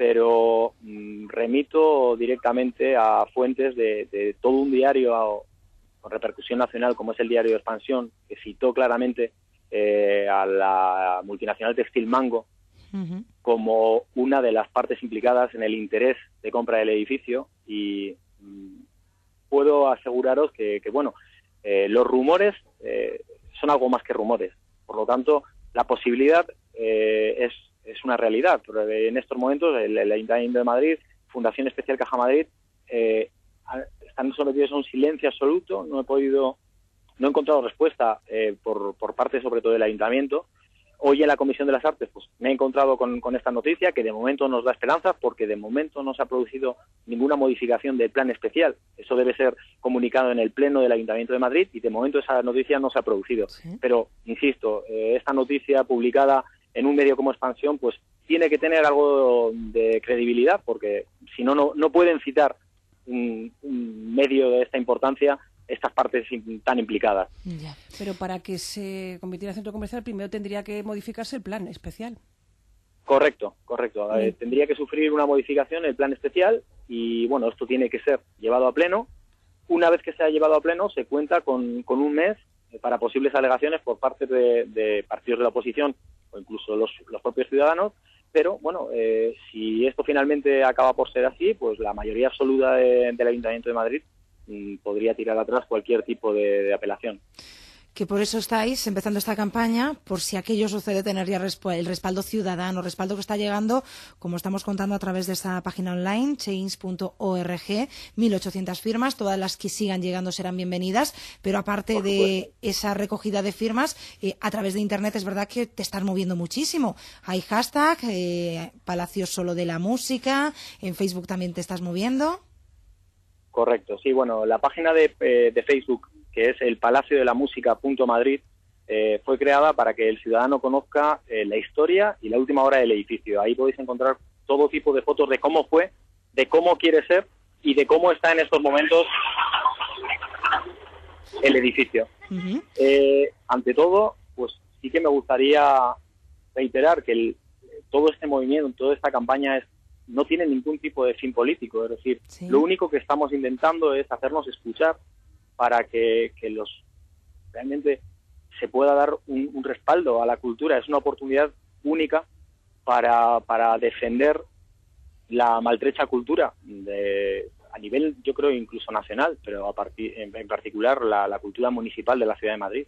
pero mmm, remito directamente a fuentes de, de todo un diario a, con repercusión nacional, como es el diario Expansión, que citó claramente eh, a la multinacional textil Mango uh-huh. como una de las partes implicadas en el interés de compra del edificio y mmm, puedo aseguraros que, que bueno, eh, los rumores eh, son algo más que rumores. Por lo tanto, la posibilidad eh, es es una realidad, pero en estos momentos el, el Ayuntamiento de Madrid, Fundación Especial Caja Madrid, eh, están sometidos a un silencio absoluto. No he podido, no he encontrado respuesta eh, por, por parte sobre todo del Ayuntamiento. Hoy en la Comisión de las Artes pues me he encontrado con, con esta noticia que de momento nos da esperanza porque de momento no se ha producido ninguna modificación del plan especial. Eso debe ser comunicado en el Pleno del Ayuntamiento de Madrid y de momento esa noticia no se ha producido. ¿Sí? Pero, insisto, eh, esta noticia publicada en un medio como Expansión, pues tiene que tener algo de credibilidad, porque si no, no, no pueden citar un, un medio de esta importancia estas partes tan implicadas. Ya. Pero para que se convirtiera en centro comercial, primero tendría que modificarse el plan especial. Correcto, correcto. Eh, tendría que sufrir una modificación el plan especial y, bueno, esto tiene que ser llevado a pleno. Una vez que se ha llevado a pleno, se cuenta con, con un mes para posibles alegaciones por parte de, de partidos de la oposición o incluso los, los propios ciudadanos, pero bueno, eh, si esto finalmente acaba por ser así, pues la mayoría absoluta de, del Ayuntamiento de Madrid mm, podría tirar atrás cualquier tipo de, de apelación. Que por eso estáis empezando esta campaña, por si aquello sucede, tener ya el respaldo ciudadano, respaldo que está llegando, como estamos contando a través de esta página online, change punto org, mil ochocientas firmas, todas las que sigan llegando serán bienvenidas, pero aparte de esa recogida de firmas, eh, a través de Internet es verdad que te estás moviendo muchísimo. Hay hashtag, eh, Palacio Solo de la Música, en Facebook también te estás moviendo. Correcto, sí, bueno, la página de, eh, de Facebook, que es el Palacio de la Música punto Madrid, eh, fue creada para que el ciudadano conozca eh, la historia y la última hora del edificio. Ahí podéis encontrar todo tipo de fotos de cómo fue, de cómo quiere ser y de cómo está en estos momentos el edificio. Ujú. Eh, ante todo, pues sí que me gustaría reiterar que el, todo este movimiento, toda esta campaña es, no tiene ningún tipo de fin político. Es decir, Sí. lo único que estamos intentando es hacernos escuchar para que, que los realmente se pueda dar un, un respaldo a la cultura. Es una oportunidad única para, para defender la maltrecha cultura de, a nivel, yo creo, incluso nacional, pero a partir, en, en particular la, la cultura municipal de la ciudad de Madrid.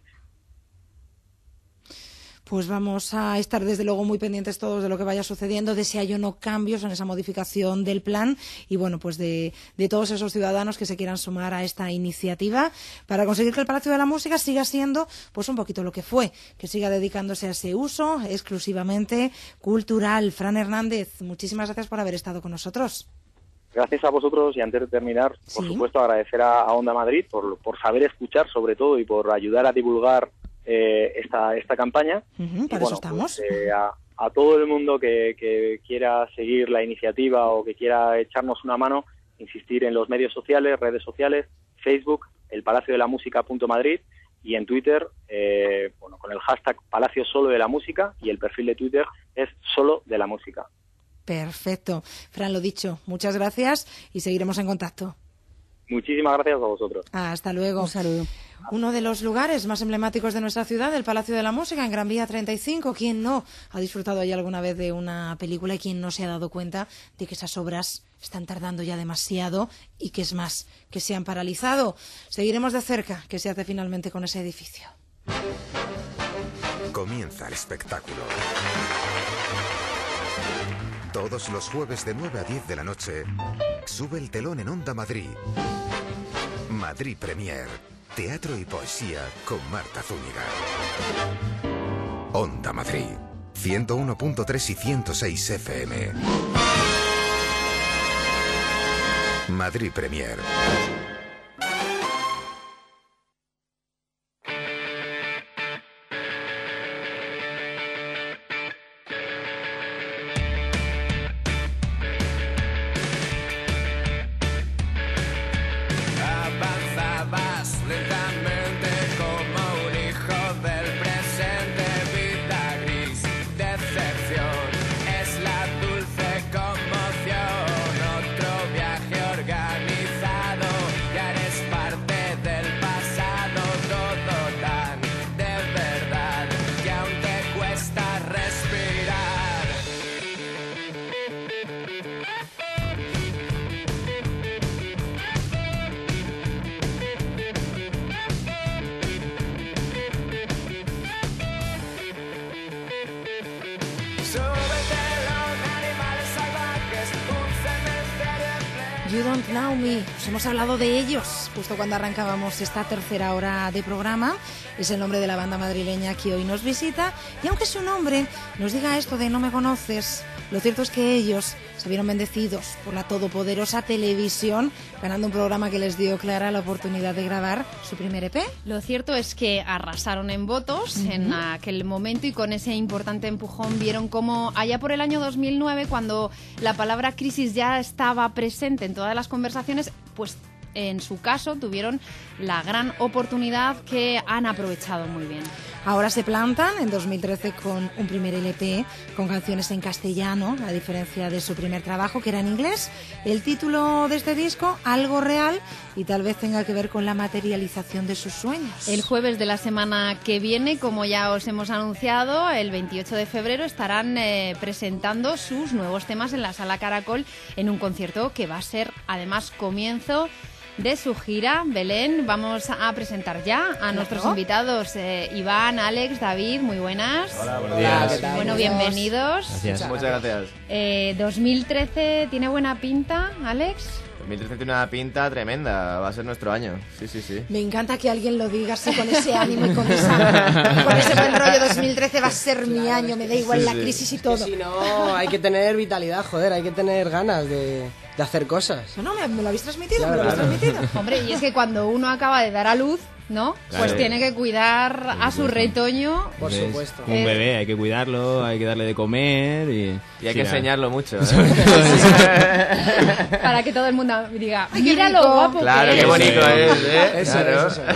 Pues vamos a estar desde luego muy pendientes todos de lo que vaya sucediendo, de si hay o no cambios en esa modificación del plan y bueno, pues de, de todos esos ciudadanos que se quieran sumar a esta iniciativa para conseguir que el Palacio de la Música siga siendo pues un poquito lo que fue, que siga dedicándose a ese uso exclusivamente cultural. Fran Hernández, muchísimas gracias por haber estado con nosotros. Gracias a vosotros y antes de terminar, por Sí. supuesto, agradecer a, a Onda Madrid por, por saber escuchar sobre todo y por ayudar a divulgar eh, esta, esta campaña. Ujú, Y para bueno, eso estamos. pues, eh, a, a todo el mundo que, que quiera seguir la iniciativa o que quiera echarnos una mano, insistir en los medios sociales, redes sociales, Facebook, el Palacio de la Música punto Madrid y en Twitter, eh, bueno, con el hashtag Palacio Solo de la Música y el perfil de Twitter es Solo de la Música. Perfecto. Fran, lo dicho, muchas gracias y seguiremos en contacto. Muchísimas gracias a vosotros. Hasta luego. Un saludo. Uno de los lugares más emblemáticos de nuestra ciudad, el Palacio de la Música, en Gran Vía treinta y cinco. ¿Quién no ha disfrutado ahí alguna vez de una película y quién no se ha dado cuenta de que esas obras están tardando ya demasiado y que es más, que se han paralizado? Seguiremos de cerca qué se hace finalmente con ese edificio. Comienza el espectáculo. Todos los jueves de nueve a diez de la noche, sube el telón en Onda Madrid. Madrid Premier, teatro y poesía con Marta Zúñiga. Onda Madrid, ciento uno punto tres y ciento seis F M. Madrid Premier. Avanzabas lentamente como un hijo del presente. Vida gris, decepción, es la dulce conmoción. Otro viaje organizado, ya eres parte del pasado. Todo tan de verdad que aún te cuesta respirar. Súbete los animales salvajes, un cementerio en pleno. You Don't Know Me. Os hemos hablado de ellos justo cuando arrancábamos esta tercera hora de programa. Es el nombre de la banda madrileña que hoy nos visita. Y aunque su nombre nos diga esto de no me conoces, lo cierto es que ellos se vieron bendecidos por la todopoderosa televisión, ganando un programa que les dio Clara la oportunidad de grabar su primer E P. Lo cierto es que arrasaron en votos Ujú. en aquel momento y con ese importante empujón vieron cómo allá por el año dos mil nueve, cuando la palabra crisis ya estaba presente en todas las conversaciones, pues en su caso tuvieron la gran oportunidad que han aprovechado muy bien. Ahora se plantan en dos mil trece con un primer L P con canciones en castellano, a diferencia de su primer trabajo que era en inglés. El título de este disco, Algo Real, y tal vez tenga que ver con la materialización de sus sueños. El jueves de la semana que viene, como ya os hemos anunciado, el veintiocho de febrero estarán eh, presentando sus nuevos temas en la Sala Caracol en un concierto que va a ser además comienzo de su gira. Belén, vamos a presentar ya a nuestros invitados, eh, Iván, Alex, David, muy buenas. Hola, buenos días. ¿qué tal? Bueno, bienvenidos. Gracias. Muchas gracias. Eh, dos mil trece tiene buena pinta, Alex. dos mil trece tiene una pinta tremenda, va a ser nuestro año. Sí, sí, sí. Me encanta que alguien lo diga así con ese ánimo y con, esa, con ese buen rollo. dos mil trece va a ser mi año, me da igual Sí, la sí. crisis y todo. Si no, hay que tener vitalidad, joder, hay que tener ganas de, de hacer cosas. No, no, me, me lo habéis transmitido, Claro, me lo habéis claro. transmitido. Hombre, y es que cuando uno acaba de dar a luz, ¿no? Claro. Pues tiene que cuidar a su retoño. Por Es supuesto. Un Eh, bebé, hay que cuidarlo, hay que darle de comer y... Y hay Sí, que la- enseñarlo mucho. ¿eh? Para que todo el mundo diga, Ay, qué mira lo rico". guapo Claro, que qué es. bonito es, ¿eh? Eso Claro. es, eso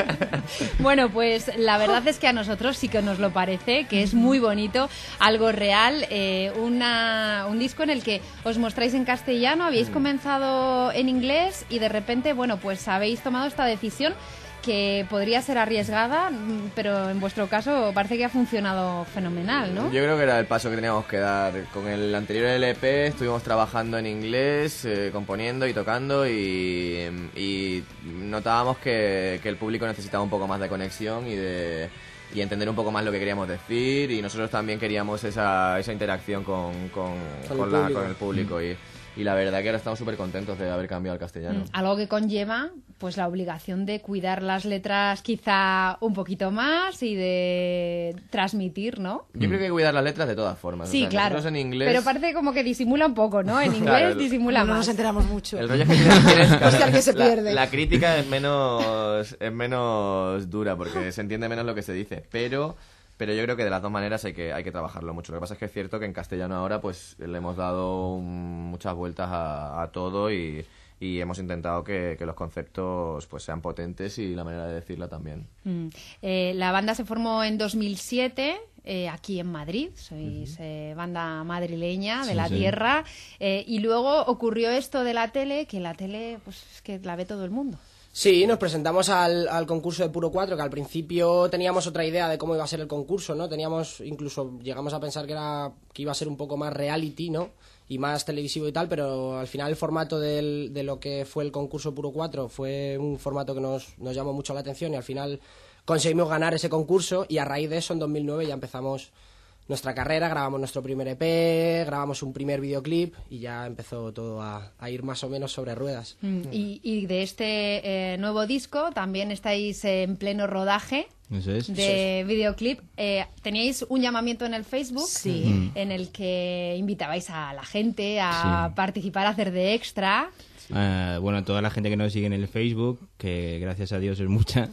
es. Bueno, pues la verdad es que a nosotros sí que nos lo parece, que es muy bonito, algo real, eh, una, un disco en el que os mostráis en castellano, habíais comenzado en inglés y de repente, bueno, pues habéis tomado esta decisión que podría ser arriesgada, mm, pero en vuestro caso parece que ha funcionado fenomenal, ¿no? Yo creo que era el paso que teníamos que dar. Con el anterior L P estuvimos trabajando en inglés, eh, componiendo y tocando y, y notábamos que, que el público necesitaba un poco más de conexión y de y entender un poco más lo que queríamos decir y nosotros también queríamos esa, esa interacción con, con, Con el con la- público. con el público y, y la verdad que ahora estamos súper contentos de haber cambiado al castellano. Mm, Algo que conlleva pues la obligación de cuidar las letras quizá un poquito más y de transmitir, ¿no? Yo creo que hay que cuidar las letras de todas formas. Sí, o sea, claro. nosotros en inglés... Pero parece como que disimula un poco, ¿no? En inglés Claro, el- disimula No más. nos enteramos mucho. El rollo es que tienes, tienes- Hostia, que se la, pierde. la crítica es menos es menos dura porque se entiende menos lo que se dice, pero pero yo creo que de las dos maneras hay que hay que trabajarlo mucho. Lo que pasa es que es cierto que en castellano ahora pues le hemos dado un- muchas vueltas a, a todo y, y hemos intentado que, que los conceptos pues sean potentes y la manera de decirla también. Mm. Eh, la banda se formó en dos mil siete, eh, aquí en Madrid, sois eh, banda madrileña de Sí, la sí. tierra, eh, y luego ocurrió esto de la tele, que la tele pues es que la ve todo el mundo. Sí, nos presentamos al, al concurso de Puro cuatro, que al principio teníamos otra idea de cómo iba a ser el concurso, ¿no? Teníamos, incluso llegamos a pensar que era que iba a ser un poco más reality, ¿no? Y más televisivo y tal, pero al final el formato del, de lo que fue el concurso Puro cuatro fue un formato que nos, nos llamó mucho la atención y al final conseguimos ganar ese concurso y a raíz de eso en dos mil nueve ya empezamos nuestra carrera, grabamos nuestro primer E P, grabamos un primer videoclip y ya empezó todo a, a ir más o menos sobre ruedas. Mm. Y, y de este eh, nuevo disco también estáis en pleno rodaje Eso es. de videoclip. Eh, teníais un llamamiento en el Facebook Sí. en el que invitabais a la gente a Sí. participar, a hacer de extra. Ah, bueno, a toda la gente que nos sigue en el Facebook, que gracias a Dios es mucha,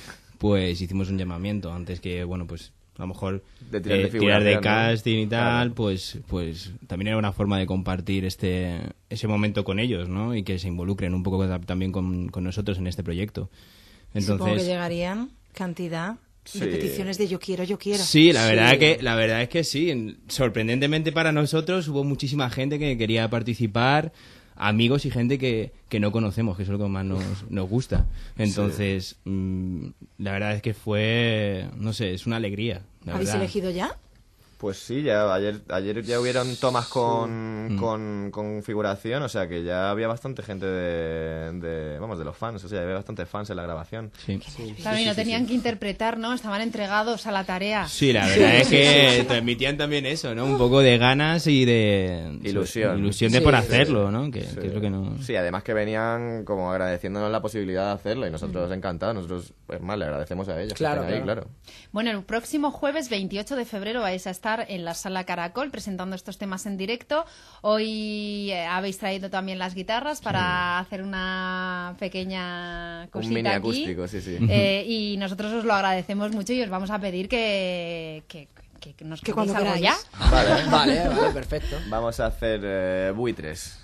pues hicimos un llamamiento antes que, bueno, pues a lo mejor De tirar de eh, tirar de figuración, ¿no? casting y tal, Claro. pues pues también era una forma de compartir este ese momento con ellos, ¿no? Y que se involucren un poco con- también con, con nosotros en este proyecto. Supongo que Entonces, llegarían cantidad Sí. de peticiones de yo quiero, yo quiero. sí, la verdad que la verdad es que sí. Sorprendentemente para nosotros hubo muchísima gente que quería participar, amigos y gente que, que no conocemos, que eso es lo que más nos, nos gusta. Entonces, mm, la verdad es que fue, no sé, es una alegría. La ¿Habéis verdad. elegido ya? Pues sí, ya ayer, ayer ya hubieron tomas con, Mm. con, con figuración, o sea que ya había bastante gente de, de- vamos, de los fans, o sea, había bastantes fans en la grabación. Sí, Claro, y no tenían que interpretar, ¿no? Estaban entregados a la tarea. Sí, la verdad es que transmitían también eso, ¿no? Un poco de ganas y de Ilusión. ilusión de Sí, por sí, hacerlo, sí. ¿no? Que, Sí. que es lo que no... Sí, además que venían como agradeciéndonos la posibilidad de hacerlo y nosotros encantados, nosotros, es más, le agradecemos a ellos. que Claro, estén ahí, claro. claro. Bueno, el próximo jueves veintiocho de febrero vais a estar en la Sala Caracol presentando estos temas en directo. Hoy eh, habéis traído también las guitarras para hacer una pequeña cosita Un mini aquí. acústico, sí, sí. Eh, y nosotros os lo agradecemos mucho y os vamos a pedir que, que, que, que nos Que cantéis cuando algo ya. queráis. Vale, Vale, vale, perfecto. Vamos a hacer eh, buitres.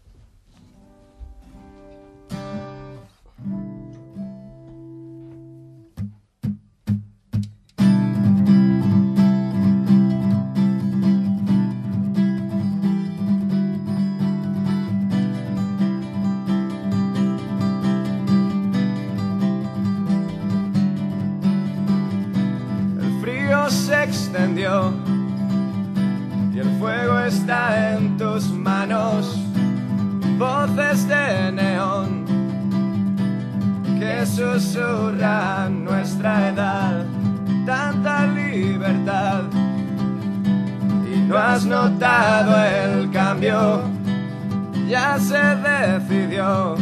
El frío se extendió y el fuego está en tus manos. Voces de neón que susurran nuestra edad, tanta libertad. Y no has notado el cambio, ya se decidió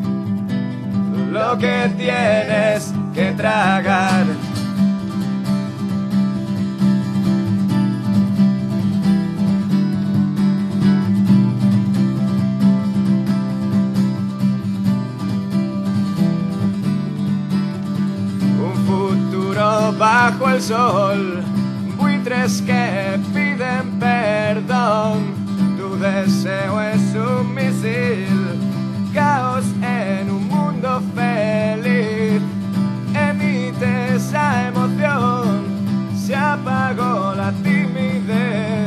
lo que tienes que tragar. bajo el sol, buitres que piden perdón. Tu deseo es un misil, caos en un mundo feliz. Emite esa emoción, se apagó la timidez.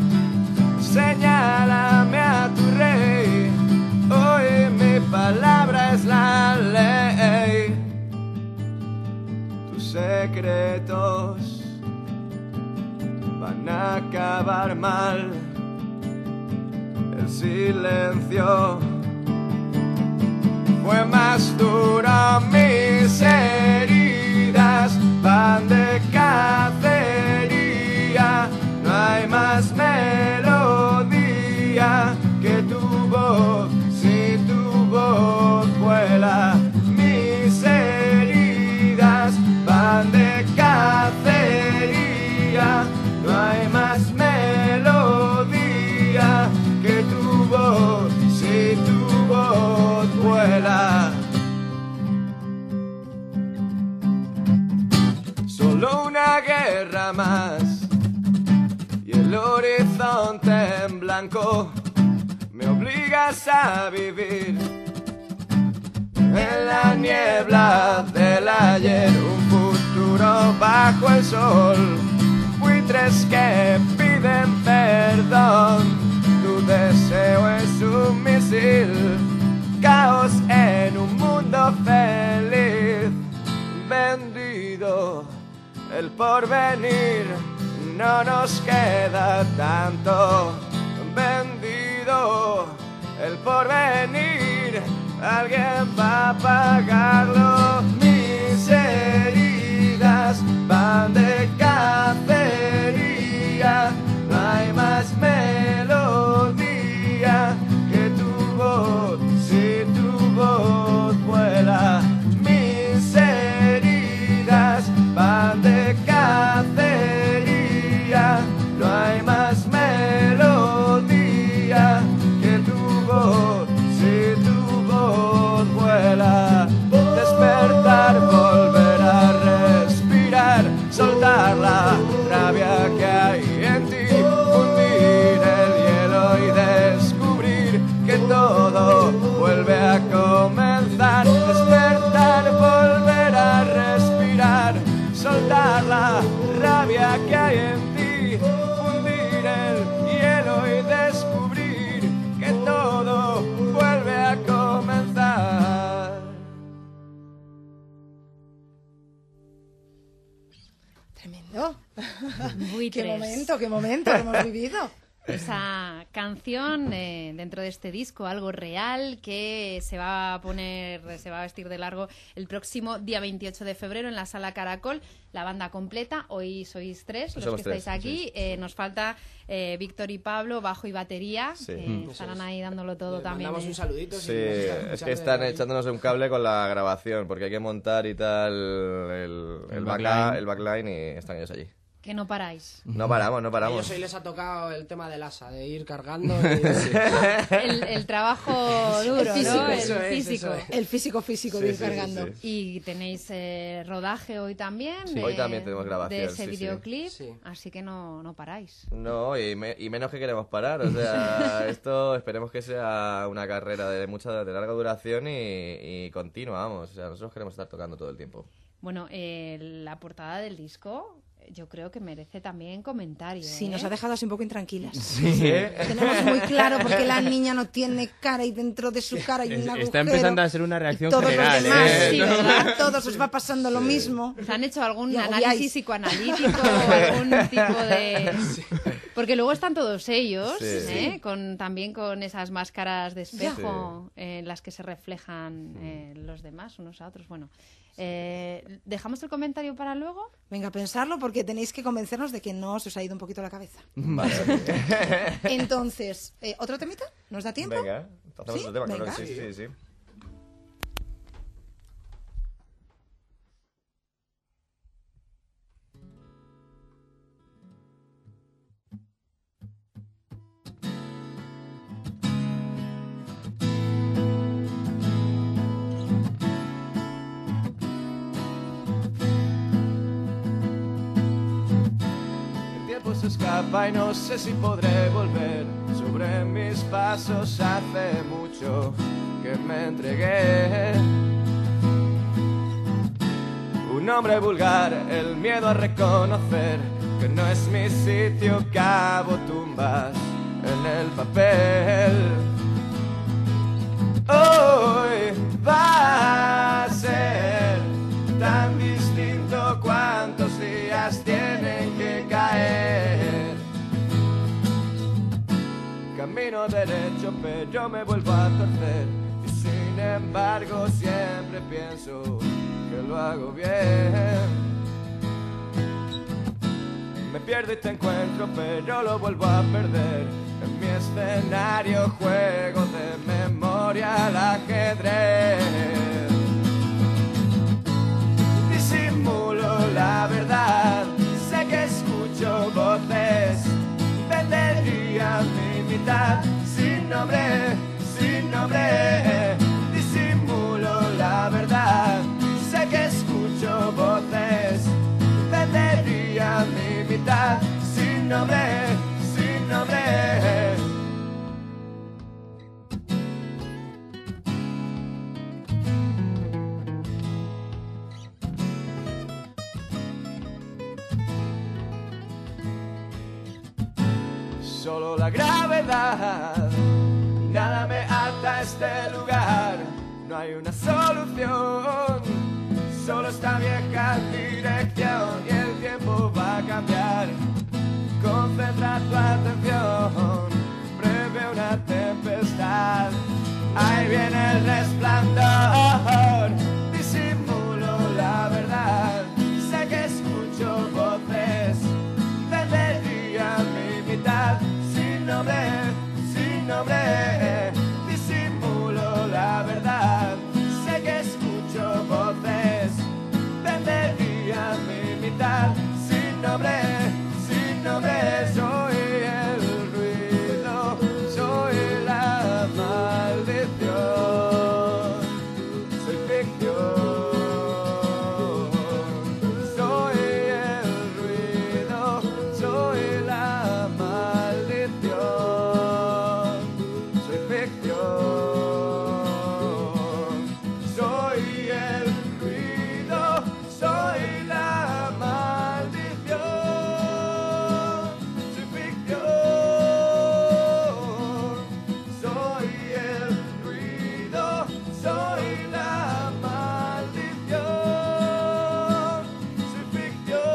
Señálame a tu rey, hoy mi palabra es la ley. Tus secretos van a acabar mal. El silencio fue más duro, mis heridas van de cacería. No hay más melodía que tu voz, si tu voz vuela. Mis heridas van de cacería. No hay más melodía que tu voz, si tu voz vuela. Solo una guerra más y el horizonte en blanco. Me obligas a vivir en la niebla del ayer, un futuro bajo el sol. Buitres que piden perdón. Tu deseo es un misil, caos en un mundo feliz. Vendido el porvenir, no nos queda tanto. Vendido el porvenir, alguien va a pagarlo. Mis heridas van de cacería. No hay más melodía que tu voz, si tu voz vuela. Mis heridas van de cacería. No hay más melodía que tu voz, si tu voz vuela. Despertar, volver a respirar, soltar la rabia que hay en ti, fundir el hielo y descubrir que todo vuelve a comenzar. Despertar, volver a respirar, soltar la rabia que hay en ti, fundir el hielo y descubrir que todo vuelve a comenzar. Tremendo. Buitres. Qué momento, qué momento que hemos vivido. Esa canción eh, dentro de este disco, algo real, que se va a poner, se va a vestir de largo el próximo día veintiocho de febrero en la Sala Caracol. La banda completa, hoy sois tres los Somos que estáis tres, aquí. sí, sí. Eh, nos falta eh, Víctor y Pablo, bajo y batería, Sí. que Mm. estarán ahí dándolo todo también. mandamos eh. un saludito. Sí, es que están echándonos un cable con la grabación, porque hay que montar y tal el, el, El backline, backline. el backline y están ellos allí. Que no paráis. No paramos, no A paramos. ellos hoy les ha tocado el tema del asa, de ir cargando. Y... El, el trabajo duro, El físico, ¿no? El eso es, físico. eso es. El físico físico Sí, de ir sí, cargando. sí, Y tenéis eh, rodaje hoy también. Sí. de- Hoy también tenemos grabación, de ese sí, sí. videoclip, Sí. así que no, no paráis. No, y, me- y menos que queremos parar. O sea, esto esperemos que sea una carrera de mucha, de larga duración y, y continua, vamos. O sea, nosotros queremos estar tocando todo el tiempo. Bueno, eh, la portada del disco yo creo que merece también comentario. Sí, ¿eh? nos ha dejado así un poco intranquilas. Sí. Tenemos muy claro por qué la niña no tiene cara y dentro de su cara hay un agujero. Está empezando a ser una reacción Todos general, los demás, ¿eh? sí, ¿verdad? Todos os va pasando lo mismo. ¿Se han hecho algún Y análisis agobiáis. psicoanalítico o algún tipo de...? Porque luego están todos ellos, Sí. ¿eh? Con, también con esas máscaras de espejo en las que se reflejan eh, los demás unos a otros. Bueno, eh, ¿dejamos el comentario para luego? Venga, a pensarlo porque tenéis que convencernos de que no se os ha ido un poquito la cabeza. Vale. Entonces, eh, ¿otro temita? ¿Nos da tiempo? Venga, pasamos ¿Sí? otro tema, claro Venga. que sí, sí, sí. se escapa y no sé si podré volver. Sobre mis pasos hace mucho que me entregué. Un hombre vulgar, el miedo a reconocer que no es mi sitio, cavo tumbas en el papel. Hoy va a ser tan distinto, cuántos días tienen que caer. Camino derecho pero me vuelvo a torcer, y sin embargo siempre pienso que lo hago bien. Me pierdo y te encuentro pero lo vuelvo a perder. En mi escenario juego de memoria al ajedrez. Disimulo la verdad, sé que escucho voces. Vendería mi mitad sin nombre, sin nombre. Disimulo la verdad, sé que escucho voces. Vendería mi mitad sin nombre, sin nombre. Solo la gravedad, nada me ata a este lugar. No hay una solución, solo esta vieja dirección, y el tiempo va a cambiar. Concentra tu atención, prevé una tempestad. Ahí viene el resplandor. Disimulo la verdad, sé que escucho voces. Vendería mi mitad sin nombre, sin nombre. Disimulo la verdad, sé que escucho voces. Vendería mi mitad sin nombre, sin nombre. Soy el ruido, soy la maldición, soy ficción. Soy el ruido, soy la maldición, soy ficción. Soy el ruido, soy la maldición, soy ficción. Soy el ruido, soy la maldición, soy ficción.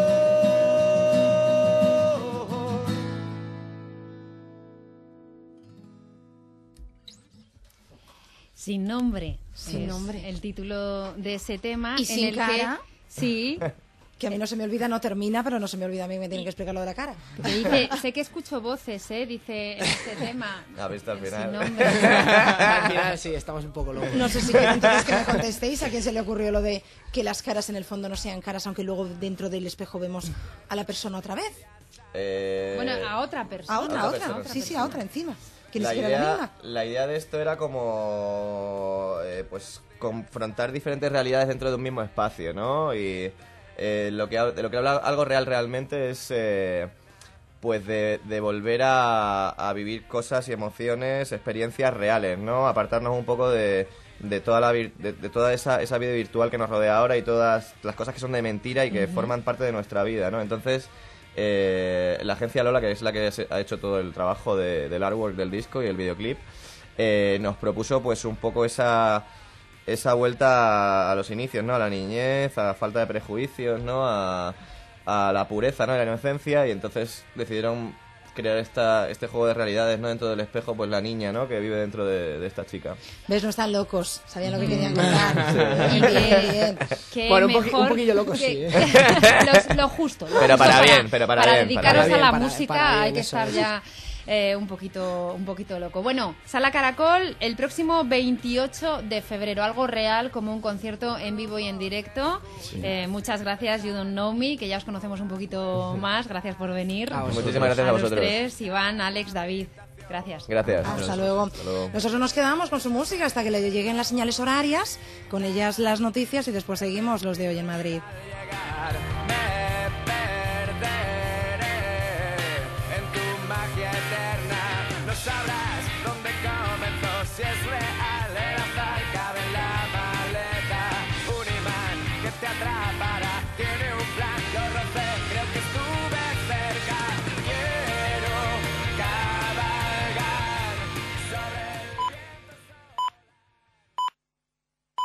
Sin nombre. Sin es nombre. El título de ese tema. Y en sin el cara. Que, sí. Que a mí no se me olvida, no termina, pero no se me olvida a mí, me tienen que explicar lo de la cara. Que dice, sé que escucho voces, ¿eh? Dice en este tema. ¿Ha visto al Sin final? nombre. Al final sí, estamos un poco locos. No sé si quieren entonces que me contestéis a quién se le ocurrió lo de que las caras en el fondo no sean caras, aunque luego dentro del espejo vemos a la persona otra vez. Eh, Bueno, a otra persona. A otra, a a otra otra. persona. Sí, sí, a otra encima. Que ni la siquiera la idea, misma. la idea de esto era como eh, pues confrontar diferentes realidades dentro de un mismo espacio, ¿no? Y eh, lo que ha- de lo que habla algo real realmente es eh, pues de, de volver a, a vivir cosas y emociones, experiencias reales, ¿no? Apartarnos un poco de, de toda la vir- de, de toda esa, esa vida virtual que nos rodea ahora y todas las cosas que son de mentira y que Ujú. forman parte de nuestra vida, ¿no? Entonces eh, la agencia Lola, que es la que se- ha hecho todo el trabajo de- del artwork del disco y el videoclip, eh, nos propuso pues un poco esa esa vuelta a los inicios, ¿no? A la niñez, a la falta de prejuicios, ¿no? A, a la pureza, ¿no? De la inocencia, y entonces decidieron crear esta, este juego de realidades, ¿no? Dentro del espejo, pues la niña, ¿no? Que vive dentro de, de esta chica. ¿Ves? No están locos. Sabían lo que querían contar. Sí. Y bien, bien. Que Bueno, un poqui- mejor un poquillo locos, que- sí, ¿eh? Lo, lo justo. Lo Pero justo para bien, pero para bien, dedicaros para bien. a la Para- música para bien, hay que eso estar es. ya eh, un poquito un poquito loco. Bueno, Sala Caracol el próximo veintiocho de febrero, algo real como un concierto en vivo y en directo. Sí. Eh, muchas gracias, You Don't Know Me, que ya os conocemos un poquito más. Gracias por venir. A vosotros. Muchísimas gracias a los vosotros. tres, Iván, Alex, David. Gracias. Gracias. Hasta luego. Hasta luego. Nosotros nos quedamos con su música hasta que le lleguen las señales horarias, con ellas las noticias y después seguimos los de Hoy en Madrid. Llegar